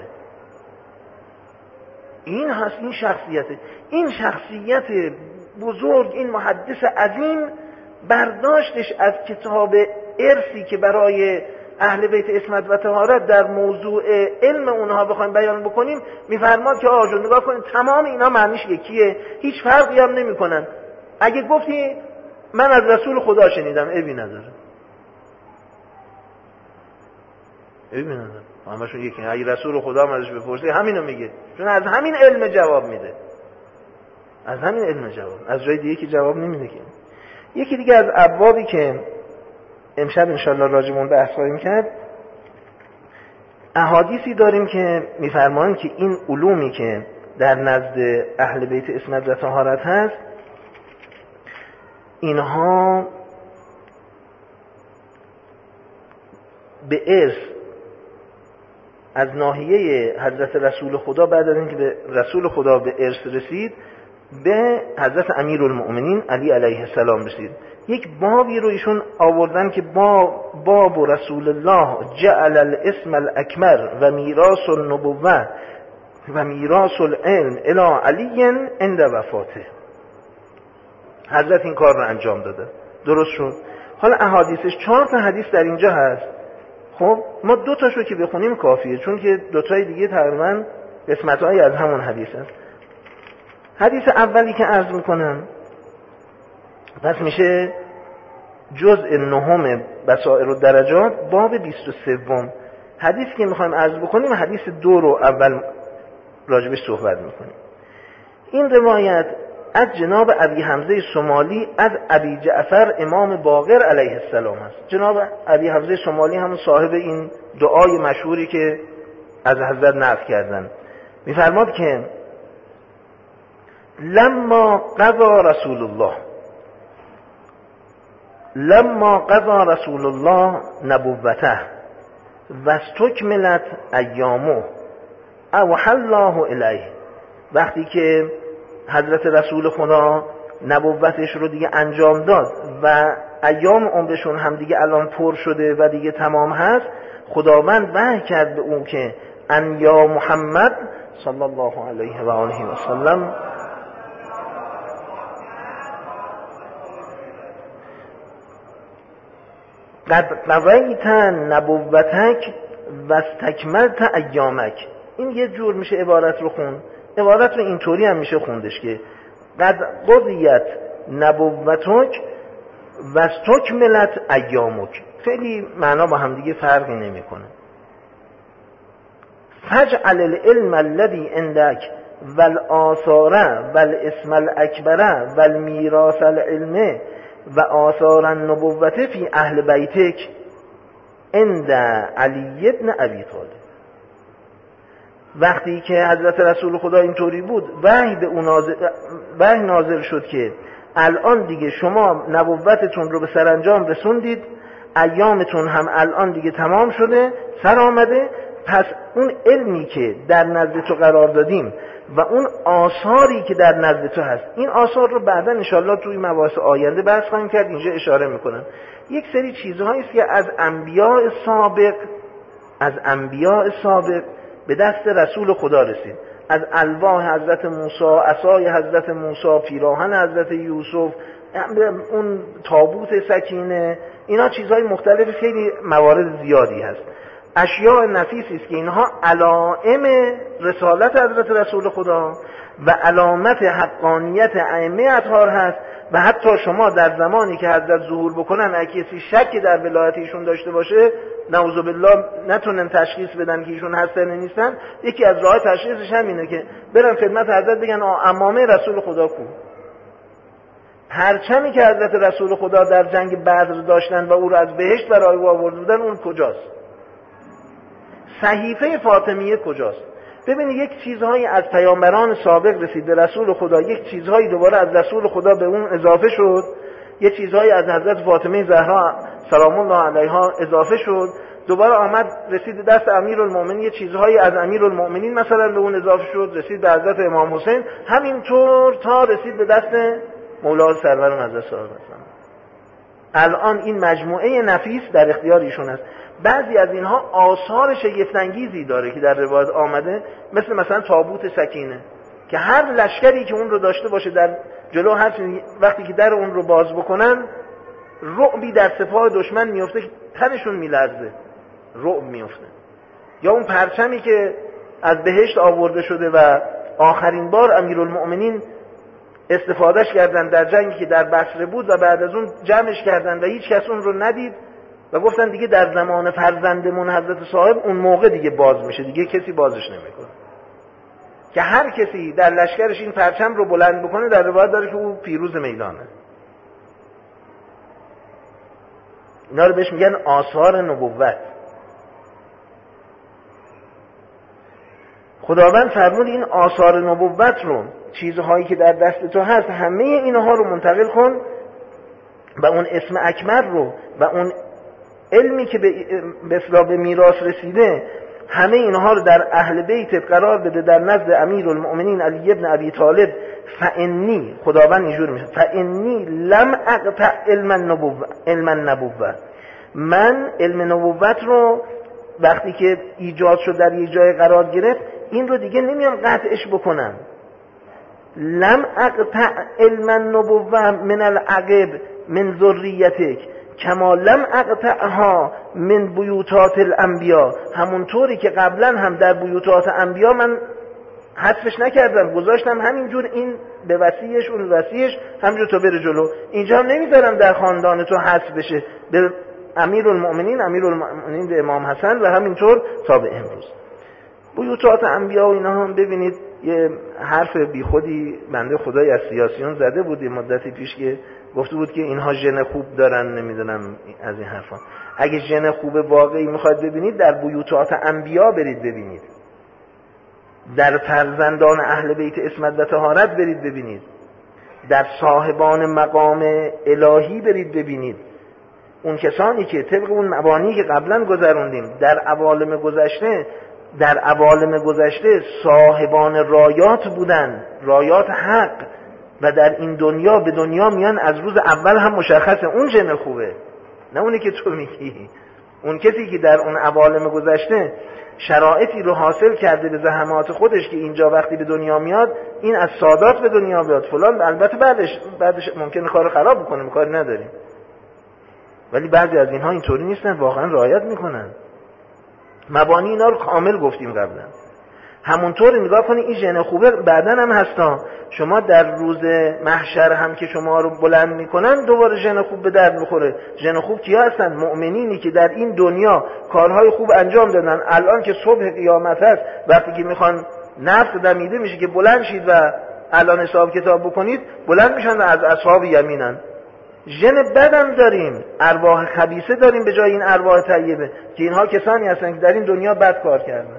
این هست این شخصیت، این شخصیت بزرگ، این محدث عظیم برداشتش از کتاب ارثی که برای اهل بیت عصمت و طهارت در موضوع علم اونها بخوایم بیان بکنیم، میفرماد که آقا نگاه کنید تمام اینا معنیش یکیه، هیچ فرقی هم نمیکنن. اگه گفتی من از رسول خدا شنیدم، عیبی نداره، عیبی نداره، همشون یکی. اگه رسول خدا هم ازش بپرسی همینو میگه، چون از همین علم جواب میده، از همین علم جواب، از جای دیگه که جواب نمیده. که یکی دیگه از ابوابی که امشب انشاءالله راجمون بحث خواهیم کرد، احادیثی داریم که میفرمایند که این علومی که در نزد اهل بیت عصمت و طهارت هست، اینها به ارث از ناحیه حضرت رسول خدا، بعد از اینکه به رسول خدا به ارث رسید، به حضرت امیرالمؤمنین علی علیه السلام رسید. یک بابی رو ایشون آوردن که باب, باب رسول الله جعل الاسم الاکمر و میراث النبوه و میراث العلم الی علی عند وفاته. حضرت این کار رو انجام داده، درست شد. حالا احادیثش چهار تا حدیث در اینجا هست. خب ما دو تاشو که بخونیم کافیه، چون که دو تای دیگه تقریبا قسمت‌های از همون حدیث هست. حدیث اولی که عرض میکنم پس میشه جزء نهم بصائر الدرجات، باب بیست و سه. حدیث که میخوایم عرض بکنیم حدیث دو رو اول راجبش صحبت میکنیم. این روایت از جناب ابی حمزه سمالی از ابی جعفر امام باقر علیه السلام است. جناب ابی حمزه سمالی هم صاحب این دعای مشهوری که از حضرت نقل کردن، میفرماد که لما قضا رسول الله لما قضا رسول الله نبوته و استکملت ایامه اوحى الله الیه. وقتی که حضرت رسول خدا نبوتش رو دیگه انجام داد و ایام عمرشون هم دیگه الان پر شده و دیگه تمام هست، خداوند وحی کرد به اون که ان یا محمد صلی الله علیه و آله و سلم قد قضیت نبوتک و استکملت ایامک. این یه جور میشه عبارت رو خون، عبارت رو اینطوری هم میشه خوندش که قد قضیت نبوتک و استکملت ایامک. خیلی معنا با هم دیگه فرقی نمیکنه. فجعل العلم الذي عندك والآثار والاسم الاکبر والمیراث العلم و آثار النبوة فی اهل بیتک عند علی ابن ابی طالب. وقتی که حضرت رسول خدا اینطوری بود، وحی به اون نازل وحی نازل شد که الان دیگه شما نبوتتون رو به سرانجام رسوندید، ایامتون هم الان دیگه تمام شده، سر آمده، پس اون علمی که در نزد تو قرار دادیم و اون آثاری که در نزد تو هست، این آثار رو بعدا انشالله توی مباحث آینده بحث خواهیم کرد. اینجا اشاره میکنم یک سری چیزهایی است که از انبیاء سابق از انبیاء سابق به دست رسول خدا رسید. از الواح حضرت موسی، عصای حضرت موسی، پیراهن حضرت یوسف، اون تابوت سکینه، اینا چیزهای مختلف، خیلی موارد زیادی هست. اشیاء نفیسی است که اینها علائم رسالت حضرت رسول خدا و علامت حقانیت ائمه اطهار هست و حتی شما در زمانی که حضرت ظهور بکنن اگه کسی شکی در ولایت ایشون داشته باشه نعوذ بالله نتونن تشخیص بدن که ایشون هستن یا نیستن، یکی از راه تشخیصش همینه که برن خدمت حضرت بگن عمامه رسول خدا کو. پرچمی که حضرت رسول خدا در جنگ بدر داشتن و او را از بهشت برای او آورده بودن اون کجاست؟ صحیفه فاطمیه کجاست؟ ببینید یک چیزهایی از پیامبران سابق رسید به رسول خدا، یک چیزهایی دوباره از رسول خدا به اون اضافه شد، یک چیزهایی از حضرت فاطمه زهرا سلام الله علیها اضافه شد، دوباره آمد رسید دست امیرالمومنین، یک چیزهایی از امیرالمومنین مثلا به اون اضافه شد، رسید به حضرت امام حسین، همینطور تا رسید به دست مولا سرور مجلس صاحب. الان این مجموعه نفیس در اختیار ایشون است. بعضی از اینها آثار شگفت‌انگیزی داره که در روایت آمده، مثل مثلا تابوت سکینه که هر لشکری که اون رو داشته باشه در جلو هر وقتی که در اون رو باز بکنن رعبی در سپاه دشمن میفته که تنشون میلرزه، رعب میفته. یا اون پرچمی که از بهشت آورده شده و آخرین بار امیرالمؤمنین استفادهش کردن در جنگی که در بصره بود و بعد از اون جمعش کردن و هیچ کس اون رو ندید و گفتن دیگه در زمان فرزندمون حضرت صاحب اون موقع دیگه باز میشه، دیگه کسی بازش نمیکنه. که هر کسی در لشکرش این پرچم رو بلند بکنه در روایت داره که او پیروز میدانه. اینا رو بهش میگن آثار نبوت. خداوند فرمود این آثار نبوت رو، چیزهایی که در دست تو هست همه اینها رو منتقل کن و اون اسم اکمل رو و اون علمی که به اصطلاح به میراث رسیده همه اینها رو در اهل بیتت قرار بده در نزد امیرالمؤمنین علی ابن ابی طالب. فانی خداوند اینجور میشه فانی لم اقطع علم النبوه علم النبوه، من علم نبوت رو وقتی که ایجاد شد در یک جای قرار گرفت این رو دیگه نمیام قطعش بکنم. لم اقطع علم النبوه من العقب من ذریتک کما لم اقطعها من بیوتات الانبیا، همونطوری که قبلا هم در بیوتات انبیا من حذفش نکردم، گذاشتم همینجور، این به وصیش اون وصیش همینجور تا بره جلو. اینجا هم نمیذارم در خاندان تو حذف بشه، به امیرالمؤمنین امیرالمؤمنین به امام حسن و همینطور تا به امروز. بیوتات انبیا و اینا هم ببینید یه حرف بیخودی بنده خدای از سیاسیون زده بود یه مدتی پیش که گفته بود که اینها ژن خوب دارن، نمیدونم از این حرفا. اگه ژن خوب واقعی میخواد ببینید در بیوتات انبیا برید ببینید، در فرزندان اهل بیت عصمت و طهارت برید ببینید، در صاحبان مقام الهی برید ببینید، اون کسانی که طبق اون مبانی که قبلا گذروندیم در عوالم گذشته در عوالم گذشته صاحبان رایات بودن، رایات حق، و در این دنیا به دنیا میان از روز اول هم مشخصه اون ژن خوبه، نه اونی که تو میگی. اون کسی که در اون عوالم گذشته شرایطی رو حاصل کرده به زحمات خودش که اینجا وقتی به دنیا میاد این از سادات به دنیا بیاد فلان، البته بعدش بعدش ممکنه کارو خراب بکنه، کاری نداریم، ولی بعضی از اینها اینطوری نیستن، واقعا رعایت میکنن. مبانی اینا رو کامل گفتیم قبلا. همونطور نگاه کنی این ژن خوبه بعدن هم هستا، شما در روز محشر هم که شما رو بلند میکنن دوباره ژن خوب به درد میخوره. ژن خوب کیا هستن؟ مؤمنینی که در این دنیا کارهای خوب انجام دادن. الان که صبح قیامت هست وقتی که میخوان نفس دمیده میشه که بلند شید و الان حساب کتاب بکنید، بلند میشن و از اصحاب یمینن. ژن بدم داریم، ارواح خبیثه داریم به جای این ارواح طیبه که اینها کسانی هستن که در این دنیا بد کار کردن.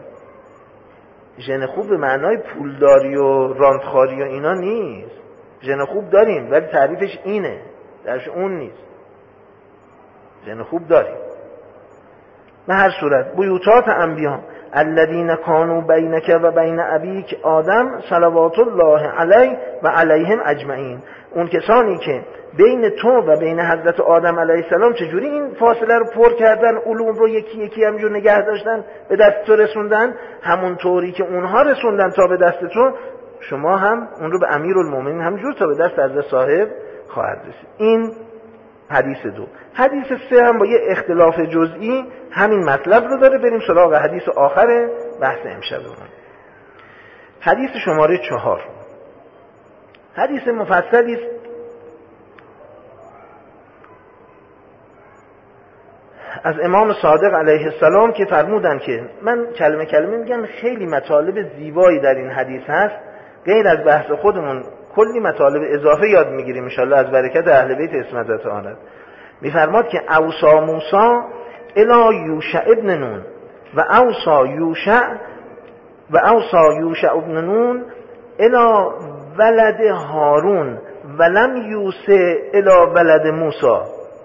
ژن خوب به معنای پولداری و رانتخاری و اینا نیست. ژن خوب داریم ولی تعریفش اینه، درش اون نیست. ژن خوب داریم. به هر صورت بیوتات انبیا الذین کانوا بینک و بین ابیک آدم صلوات الله علیه و علیهم اجمعین، اون کسانی که بین تو و بین حضرت آدم علیه السلام چجوری این فاصله رو پر کردن، علوم رو یکی یکی همینجور نگه داشتن به دست تو رسوندن، همون طوری که اونها رسوندن تا به دست تو، شما هم اون رو به امیرالمومنین همینجور تا به دست حضرت صاحب خواهد رسید. این حدیث دو. حدیث سه هم با یه اختلاف جزئی همین مطلب رو داره. بریم سراغ حدیث آخر بحث امشبمون. حدیث شماره چهار، حدیث مفصلی است از امام صادق علیه السلام که فرمودن که من کلمه کلمه میگم، خیلی مطالب زیبایی در این حدیث هست، غیر از بحث خودمون کلی مطالب اضافه یاد میگیریم ان شاءالله از برکت اهل بیت اسمت آنت. میفرماد که اوصا موسی الی یوشع ابن نون و اوصا یوشع و اوصا یوشع ابن نون الی ولد هارون ولم یوصی الی ولد موسی.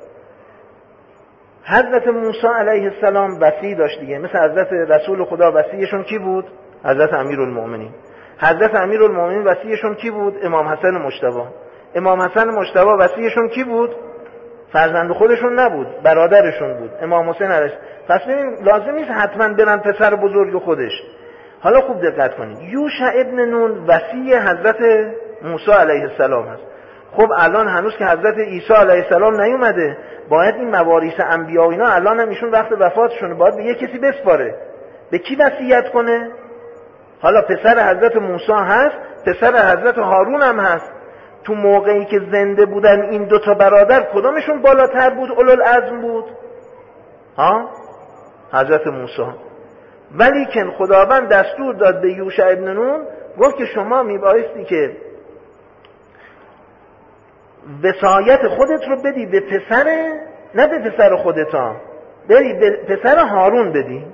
حضرت موسی علیه السلام وصی داشت دیگه، مثل حضرت رسول خدا وصیشون کی بود؟ حضرت امیرالمؤمنین. حضرت امیرالمؤمنین وصیشون کی بود؟ امام حسن مجتبی. امام حسن مجتبی وصیشون کی بود؟ فرزند خودشون نبود، برادرشون بود، امام حسین علیه. پس ببین لازم نیست حتما برن پسر بزرگ خودش. حالا خوب دقت کنید، یوشع ابن نون وصی حضرت موسی علیه السلام هست. خب الان هنوز که حضرت عیسی علیه السلام نیومده، باید این مواریث انبیا و اینا الان هم ایشون وقت وفاتشونه باید به یه کسی بسپاره. به کی وصیت کنه؟ حالا پسر حضرت موسی هست، پسر حضرت هارون هم هست. تو موقعی که زنده بودن این دوتا برادر کدامشون بالاتر بود، اولوالعزم بود؟ ها؟ حضرت موسی. ولی که خداوند دستور داد به یوشع ابن نون، گفت که شما میبایستی که وصایت خودت رو بدی به پسر، نه به پسر خودت ها، بدی به پسر هارون بدی.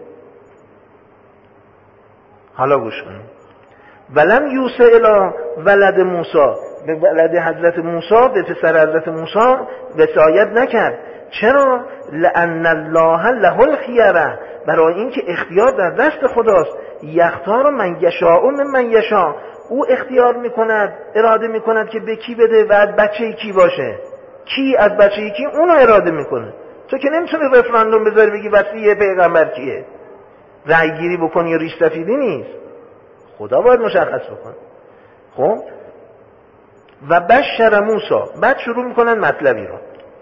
حالا گوش کنید، ولم یوصی الی ولد موسی، به ولد حضرت موسی، به پسر حضرت موسی وصایت نکرد. چرا؟ لأن الله له الخیره، برای اینکه اختیار در دست خداست. یختار من یشاء ممن یشاء، او اختیار میکند، اراده میکند که به کی بده و از بچه کی باشه. کی از بچه کی اونو اراده میکنه. تو که نمیتونی رفراندوم بذاری بگی وصیه پیغمبر کیه، رأی گیری بکنی یا ریش سفیدی نیست، خدا باید مشخص بکنه. خب و بشر موسی، بعد شروع میکنن مطلبی رو.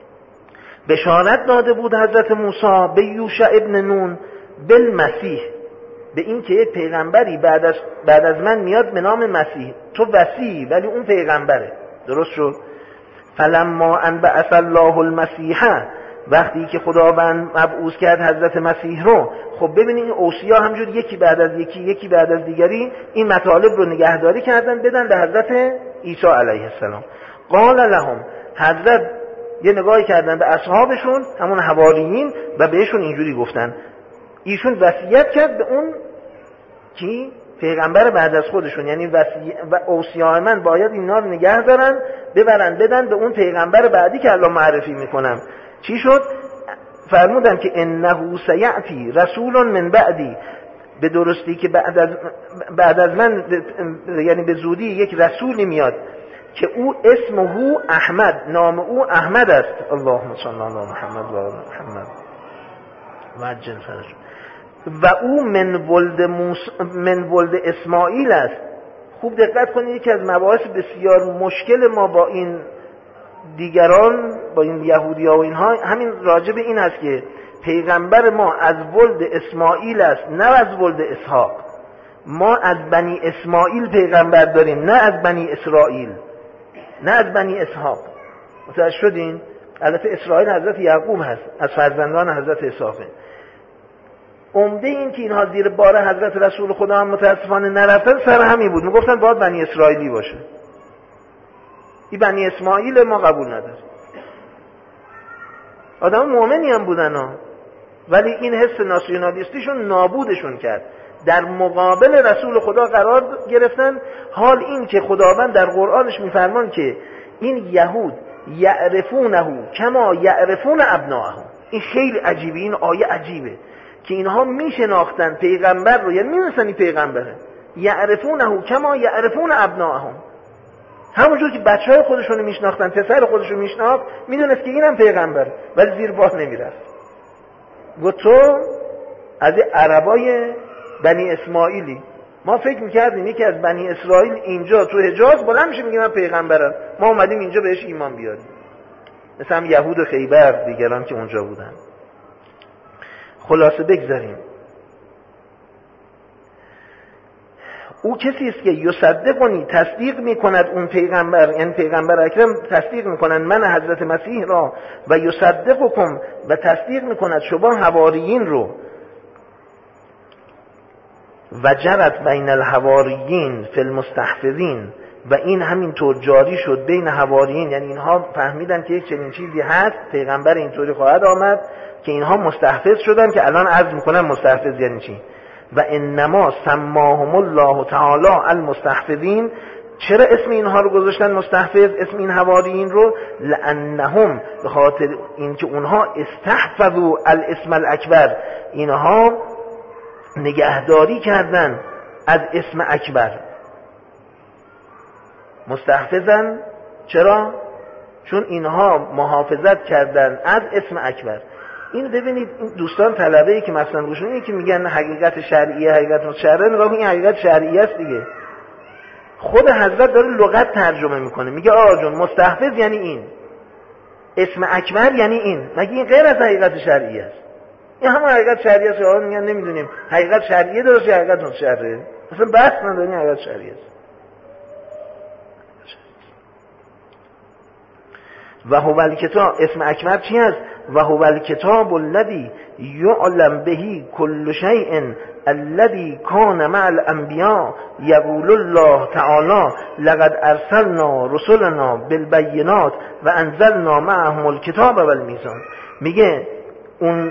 بشارت داده بود حضرت موسی به یوشع ابن نون بالمسیح، به این که یک پیغمبری بعد از, بعد از من میاد به نام مسیح. تو وصی ولی اون پیغمبره. درست شد؟ فلما ان بعث الله المسیح، وقتی که خداوند مبعوث کرد حضرت مسیح رو. خب ببینید این اوصیا همجور یکی بعد از یکی یکی بعد از دیگری این مطالب رو نگهداری کردن بدن به حضرت عیسی علیه السلام. قال لهم، حضرت یه نگاهی کردن به اصحابشون همون حواریین و بهشون اینجوری گفتن، ایشون وصیت کرد به اون کی پیغمبر بعد از خودشون، یعنی و اوصیا من باید اینا رو نگه دارن ببرن بدن به اون پیغمبر بعدی که الان معرفی میکنم. چی شد؟ فرمودن که انه سیأتی رسول من بعدی، به درستی که بعد از بعد از من، یعنی به زودی یک رسولی میاد که او اسمه احمد، نام او احمد است. اللهم صل علی محمد و آل محمد و عجل فرج. و او من ولد موس... من ولد اسماعیل است. خوب دقت کنید، یکی از مباحث بسیار مشکل ما با این دیگران، با این یهودی ها و اینها، همین راجب این است که پیغمبر ما از ولد اسماعیل است، نه از ولد اسحاق. ما از بنی اسماعیل پیغمبر داریم، نه از بنی اسرائیل، نه از بنی اسحاق. متوجه شدین؟ البته اسرائیل حضرت یعقوب هست، از فرزندان حضرت اسحاقه. عمده این که اینها زیر بار حضرت رسول خدا هم متاسفانه نرفتن سر همین بود، میگفتن باید بنی اسرائیلی باشه، این بنی اسماعیل ما قبول نداره. آدم مؤمنی هم بودن ها، ولی این حس ناسیونالیستیشون نابودشون کرد، در مقابل رسول خدا قرار گرفتن. حال این که خداوند در قرآنش میفرمان که این یهود یعرفونه کما یعرفون ابناءهم، این خیلی عجیبه، این آیه عجیبه که اینها میشناختن پیغمبر رو، یعنی میدونستن این پیغمبره، یعرفونه کما یعرفون ابناءهم، همونجور که بچهای خودشون میشناختن، پسر خودشون میشناخت، میدونست که اینم پیغمبر، ولی زیر بار نمیرفت. گفت تو از عربای بنی اسماعیلی، ما فکر میکردیم یکی از بنی اسرائیل اینجا تو حجاز بلند میشه میگه من پیغمبرم، ما اومدیم اینجا بهش ایمان بیاریم. مثل هم یهود خیبر دیگران که اونجا بودن. خلاصه بگذاریم، او کسی است که یصدقنی تصدیق میکند اون پیغمبر، یعنی پیغمبر اکرم تصدیق میکنند من حضرت مسیح را، و یصدقکم و تصدیق میکند شما حواریین رو. و جرت بین الحواریین فی المستحفظین، و این همینطور جاری شد بین حواریین، یعنی اینها فهمیدن که یک چنین چیزی هست، پیغمبر اینطوری خواهد آمد که اینها مستحفظ شدن، که الان عرض میکنن مستحفظ یعنی چی. و انما سماهم الله تعالی المستحفظین، چرا اسم اینها رو گذاشتن مستحفظ، اسم این حواریین رو؟ لانهم، به خاطر اینکه اونها استحفظوا الاسم الاکبر، اینها نگهداری کردن از اسم اکبر. مستحفظن چرا؟ چون اینها محافظت کردن از اسم اکبر. این ببینید این دوستان طلبه‌ای که مثلا روشون اینه که میگن حقیقت شرعیه، حقیقت متشرعه، نگاه کنید این حقیقت شرعیه است دیگه. خود حضرت داره لغت ترجمه میکنه، میگه آقا جون مستحفظ یعنی این، اسم اکبر یعنی این. مگه این غیر از حقیقت شرعیه است؟ این همون حقیقت شرعیه است. آقا میگن نمیدونیم حقیقت شرعیه درست یا حقیقت متشرعه، اصلا بحث نداریم، حقیقت شرعیه است. و هو الکتاب، اسم اکبر چی است؟ و هو الکتاب الذی یعلم به کل شیء الذی کان مع الانبیاء یقول الله تعالی لقد ارسلنا رسلنا بالبینات و انزلنا معهم الکتاب والمیزان. میگه اون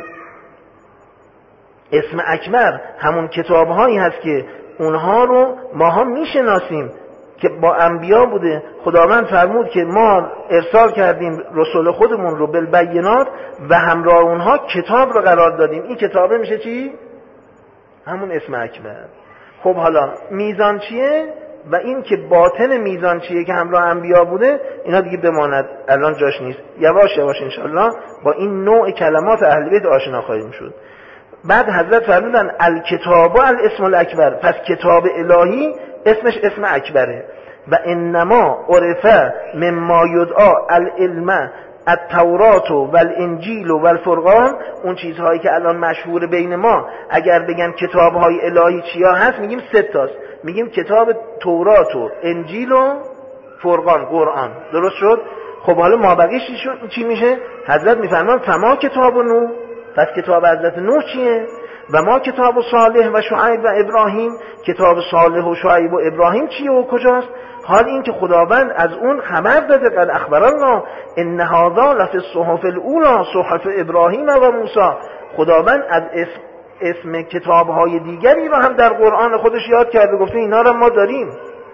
اسم اکبر همون کتابهایی هست که اونها رو ماها میشناسیم که با انبیا بوده. خداوند فرمود که ما ارسال کردیم رسول خودمون رو بالبینات و همراه اونها کتاب رو قرار دادیم. این کتابه میشه چی؟ همون اسم اکبر. خب حالا میزان چیه؟ و این که باطن میزان چیه که همراه انبیا بوده، اینا دیگه بماند، الان جاش نیست. یواش یواش انشالله با این نوع کلمات اهل بیت آشنا خواهیم شد. بعد حضرت فرمودن الکتاب و الاسم الاکبر، پس کتاب الهی اسمش اسم اکبره. و انما عرفه مما یدعا العلم التورات و الانجیل و الفرقان، اون چیزهایی که الان مشهور بین ما اگر بگن کتابهای الهی چیا هست، میگیم سه تاست، میگیم کتاب تورات و انجیل و فرقان، قرآن. درست شد؟ خب حالا مابقیش چی میشه؟ حضرت میفرمان فما کتاب نوح، پس کتاب حضرت نوح چیه؟ و ما کتاب صالح و شعیب و ابراهیم، کتاب صالح و شعیب و ابراهیم چیه و کجاست؟ حال این که خداوند از اون خبر داده، قد اخبرنا ان هذا لفی الصحف الاولی صحف ابراهیم و موسی. خداوند از اسم, اسم کتابهای دیگری رو هم در قرآن خودش یاد کرده، گفته اینا رو ما داریم،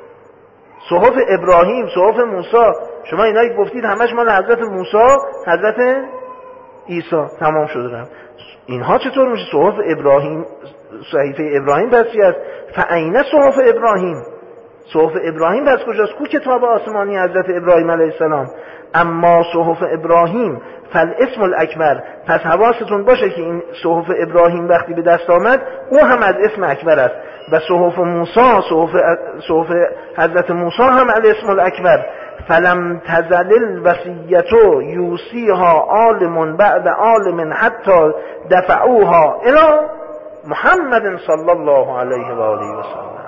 صحف ابراهیم، صحف موسی. شما اینا گفتید همش مال حضرت موسی، حضرت عیسی، تمام شده رفت. اینها چطور میشه؟ صحف ابراهیم، صحیفه ابراهیم پس چی است؟ فاین صحف ابراهیم، صحف ابراهیم پس کجاست؟ کو کتاب آسمانی حضرت ابراهیم علیه السلام. اما صحف ابراهیم فالاسم الاکبر، پس حواستون باشه که این صحف ابراهیم وقتی به دست آمد او هم از اسم اکبر است. و صحف موسی، صحف صحف حضرت موسی هم الاسم الاکبر. فلم تزل الوصیة یوصیها عالم بعد عالم حتی دفعوها الی محمد صلی الله علیه و آله و سلم.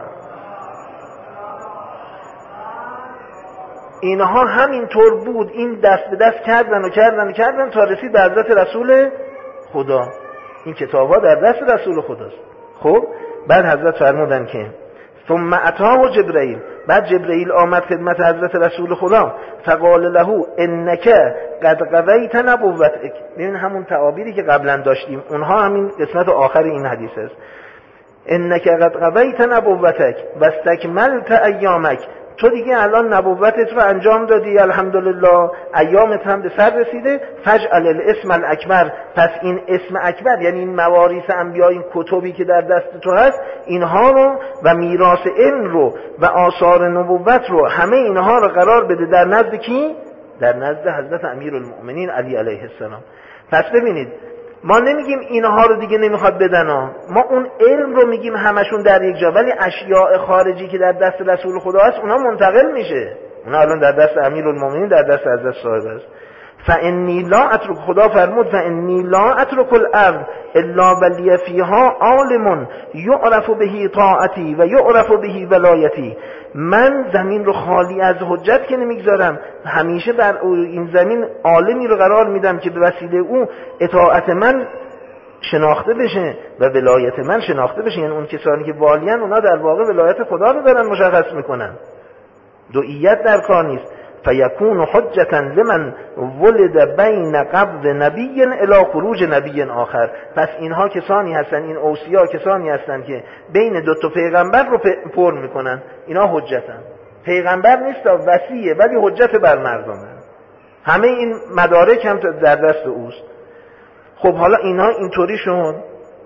اینها همینطور بود، این دست به دست کردن و کردن و کردن تا رسید به حضرت رسول خدا. این کتاب ها در دست رسول خداست. خب بعد حضرت فرمودن که ثم اتاه جبرئیل، بعد جبرئیل آمد خدمت حضرت رسول خدا، فقال له انک قد قضیت نبوتک. ببین همون تعابیری که قبلا داشتیم، اونها همین قسمت آخر این حدیث است. انک قد قضیت نبوتک و استکملت ایامک، تو دیگه الان نبوتت رو انجام دادی، الحمدلله، ایامت هم به سر رسیده. فجعل الاسم الاکبر، پس این اسم اکبر یعنی این مواریث انبیا، این کتبی که در دست تو هست، اینها رو و میراث علم رو و آثار نبوت رو، همه اینها رو قرار بده در نزد کی؟ در نزد حضرت امیرالمؤمنین علی علیه السلام. پس ببینید ما نمیگیم اینها رو دیگه نمیخواد بدن ها. ما اون علم رو میگیم همشون در یک جا، ولی اشیاء خارجی که در دست رسول خدا هست اونها منتقل میشه. اونها الان در دست امیرالمومنین، در دست حضرت صاحب است. فانی لا اترک، خدا فرمود فانی لا اترک الارض الا ولی فیها عالم یعرف به طاعتی و یعرف به ولایتی. من زمین رو خالی از حجت که نمیگذارم، همیشه بر این زمین عالمی رو قرار میدم که به وسیله او اطاعت من شناخته بشه و ولایت من شناخته بشه. یعنی اون کسانی که والیان اونا در واقع ولایت خدا رو دارن مشخص میکنن، دوئیت در کار نیست. فیکون حجتا لمن ولد بین قبض نبی الی خروج نبی آخر. پس اینها کسانی هستن، این اوصیا کسانی هستن که بین دو تا پیغمبر رو پر میکنن، اینا حجتن. پیغمبر نیست وصیه ولی حجت بر مردمه. همه این مدارک هم در دست اوست. خب حالا اینها اینطوری شد.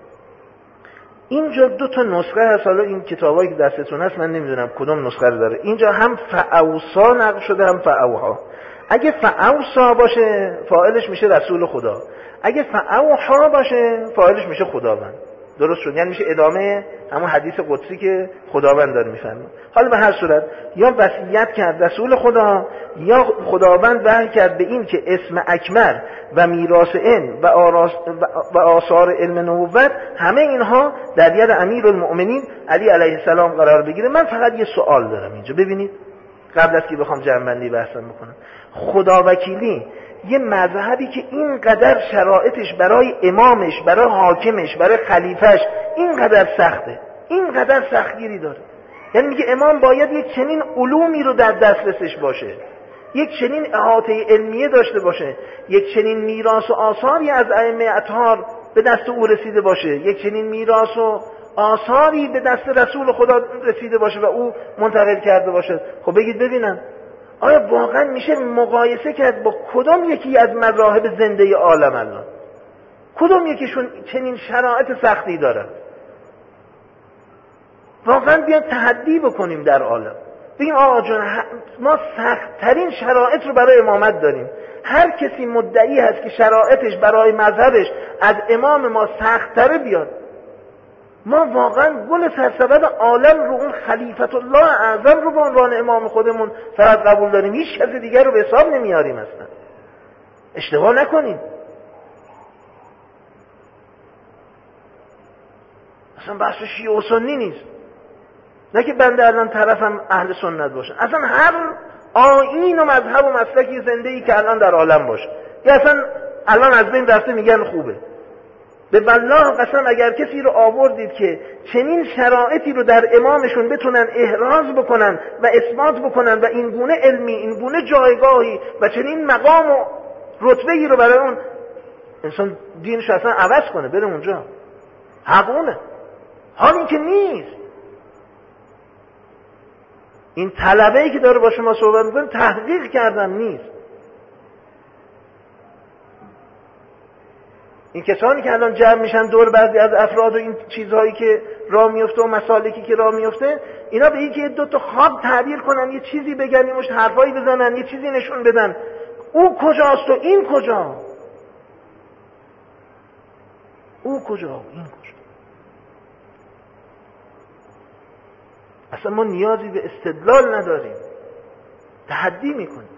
اینجا دو تا نسخه هست، حالا این کتابایی که دستتون هست من نمیدونم کدوم نسخه رو داره. اینجا هم فاوصا نقل شده هم فاوها. اگه فاوصا باشه فاعلش میشه رسول خدا، اگه فاوها باشه فاعلش میشه خداوند. درست شد؟ یعنی میشه ادامه همون حدیث قدسی که خداوند داره میفرمه. حالا به هر صورت یا وصیت کرد رسول خدا یا خداوند وحی کرد به این که اسم اکمل و میراث علم و, و آثار علم نبوت همه اینها در ید امیرالمؤمنین علی علیه السلام قرار بگیره. من فقط یه سوال دارم اینجا، ببینید قبل از که بخوام جمع‌بندی بحثم بکنم. خداوکیلی یه مذهبی که اینقدر شرایطش برای امامش، برای حاکمش، برای خلیفهش اینقدر سخته، اینقدر سختگیری داره، یعنی میگه امام باید یک چنین علومی رو در دسترسش باشه، یک چنین احاطه علمیه داشته باشه، یک چنین میراث و آثاری از ائمه اطهار به دست او رسیده باشه، یک چنین میراث و آثاری به دست رسول خدا رسیده باشه و او منتقل کرده باشه. خب بگید ببینم آیا واقعا میشه مقایسه کرد با کدام یکی از مذاهب زنده عالم الان؟ کدام یکیشون چنین شرایط سختی داره؟ واقعا بیان تحدی بکنیم در عالم، بگیم آقا جان ما سخت‌ترین شرایط رو برای امامت داریم. هر کسی مدعی هست که شرایطش برای مذهبش از امام ما سخت‌تره بیاد. ما واقعا گل سرسبد عالم رو، اون خلیفت الله اعظم رو به عنوان امام خودمون فقط قبول داریم، هیچ کس دیگر رو به حساب نمیاریم. اصلا اشتباه نکنیم، اصلا بحث شیعه و سنی نیست، نه که بنده الان طرفم اهل سنت باشه، اصلا هر آیین و مذهب و مسلکی زنده ای که الان در عالم باشه یا اصلا الان از بین رفته میگن خوبه. به والله قسم اگر کسی رو آوردید که چنین شرایطی رو در امامشون بتونن احراز بکنن و اثبات بکنن و این گونه علمی، این گونه جایگاهی و چنین مقام و رتبه‌ای رو برای اون انسان دینش اصلا عوض کنه بره اونجا، حقونه. حال این که نیست. این طلبه‌ای که داره با شما صحبت میکنه تحقیق کردم نیست. این کسانی که الان جمع میشن دور بعضی از افراد و این چیزهایی که راه میفته و مسالکی که راه میفته، اینا به اینکه دو تا خواب تعبیر کنن، یه چیزی بگن، یه مشت حرفایی بزنن، یه چیزی نشون بدن، او کجاست و این کجا، او کجا و این کجا. اصلا ما نیازی به استدلال نداریم، تحدی میکنیم.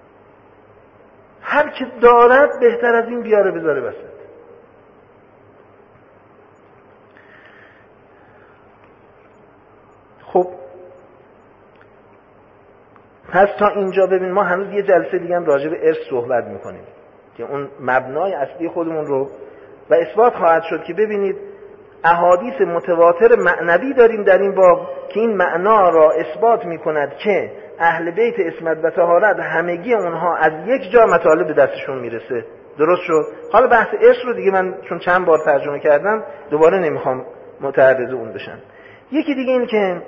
هر که دارد بهتر از این بیاره بذاره وسط. خب پس تا اینجا ببین ما هنوز یه جلسه دیگه هم راجع به ارث صحبت میکنیم که اون مبنای اصلی خودمون رو و اثبات خواهد شد که ببینید احادیث متواتر معنوی داریم در این باب که این معنا را اثبات میکند که اهل بیت عصمت و طهارت همگی اونها از یک جا مطالب به دستشون میرسه. درست شد؟ حالا بحث ارث رو دیگه من چون چند بار ترجمه کردم دوباره نمیخوام متعرض اون بشم. یکی دیگه این که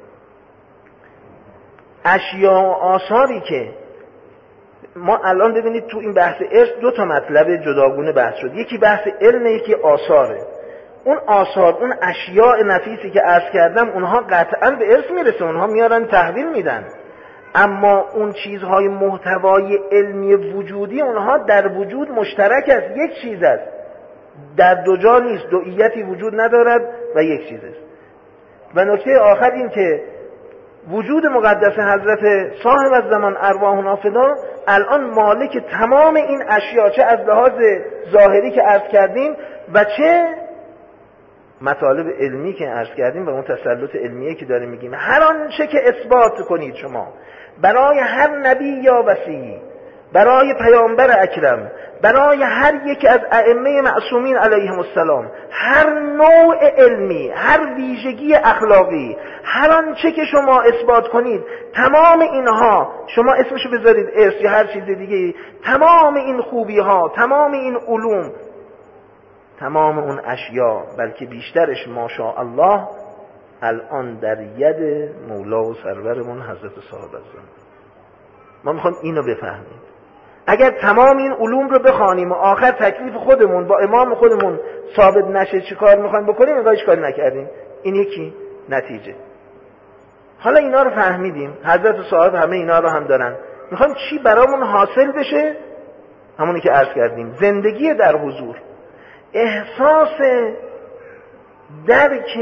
اشیاء و آثاری که ما الان ببینید تو این بحث ارث دو تا مطلب جداگونه بحث شد، یکی بحث علم، یکی آثاره. اون آثار، اون اشیاء نفیسی که عرض کردم اونها قطعا به ارث میرسه، اونها میارن تحویل میدن، اما اون چیزهای محتوای علمی وجودی اونها در وجود مشترک است، یک چیز است، در دو جا نیست، دوئیتی وجود ندارد و یک چیز است. و نکته آخر این که وجود مقدس حضرت صاحب الزمان ارواحنا فدا الان مالک تمام این اشیا، چه از لحاظ ظاهری که عرض کردیم و چه مطالب علمی که عرض کردیم و اون تسلط علمیه که داریم میگیم. هر آنچه که اثبات کنید شما برای هر نبی یا وصی، برای پیامبر اکرم، برای هر یک از ائمه معصومین علیهم السلام، هر نوع علمی، هر ویژگی اخلاقی، هر آنچه که شما اثبات کنید، تمام اینها شما اسمشو بذارید ارث یا هر چیز دیگه، تمام این خوبی ها، تمام این علوم، تمام اون اشیا، بلکه بیشترش ماشاءالله الان در ید مولا و سرورمون حضرت صاحب الزمان. ما میخوایم اینو بفهمیم. اگر تمام این علوم رو بخوانیم و آخر تکلیف خودمون با امام خودمون ثابت نشه چی کار میخوایم بکنیم، انگار هیچ کاری نکردیم. این یکی نتیجه. حالا اینا رو فهمیدیم، حضرت صاحب همه اینا رو هم دارن. میخوایم چی برامون حاصل بشه؟ همونی که عرض کردیم، زندگی در حضور، احساس درک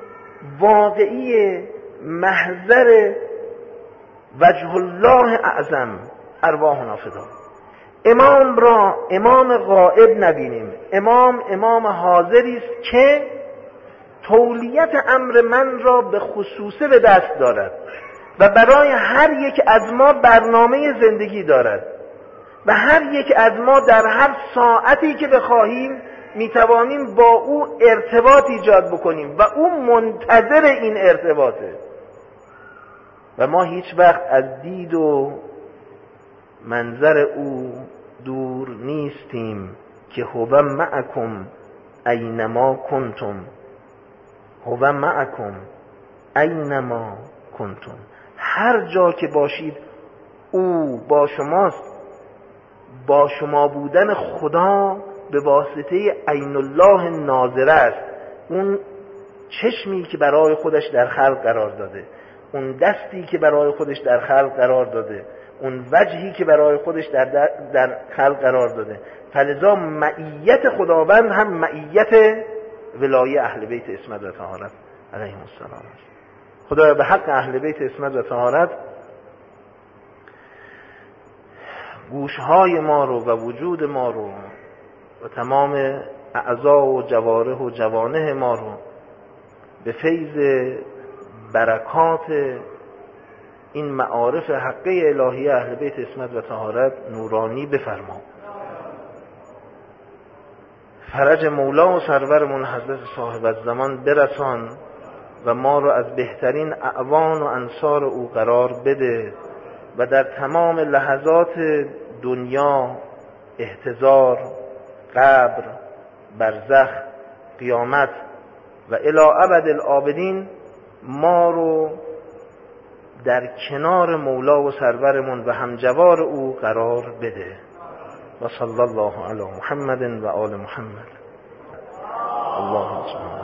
واقعی محضر وجه الله اعظم ارواحنا فدا. امام را امام غائب نبینیم، امام امام حاضری است که تولیت امر من را به خصوصه به دست دارد و برای هر یک از ما برنامه زندگی دارد و هر یک از ما در هر ساعتی که بخواهیم میتوانیم با او ارتباط ایجاد بکنیم و او منتظر این ارتباطه و ما هیچ وقت از دید و منظر او دور نیستیم که هو معکم اینما کنتم، هو معکم اینما کنتم، هر جا که باشید او با شماست. با شما بودن خدا به واسطه عین الله ناظره است، اون چشمی که برای خودش در خلق قرار داده، اون دستی که برای خودش در خلق قرار داده، اون وجهی که برای خودش در, در, در خلق قرار داده. فلذا معیت خداوند هم معیت ولای اهل بیت عصمت و طهارت علیهم السلام است. خدایا به حق اهل بیت عصمت و طهارت گوشهای ما رو و وجود ما رو و تمام اعضا و جوارح و جوانح ما رو به فیض برکات این معارف حقه الهی اهل بیت عصمت و طهارت نورانی بفرما. فرج مولا و سرورمون حضرت صاحب الزمان برسان و ما رو از بهترین اعوان و انصار او قرار بده و در تمام لحظات دنیا، احتضار، قبر، برزخ، قیامت و الی ابد الآبدین ما رو در کنار مولا و سرورمون و همجوار او قرار بده. و صلی الله علی محمد و آل محمد. اللهم صل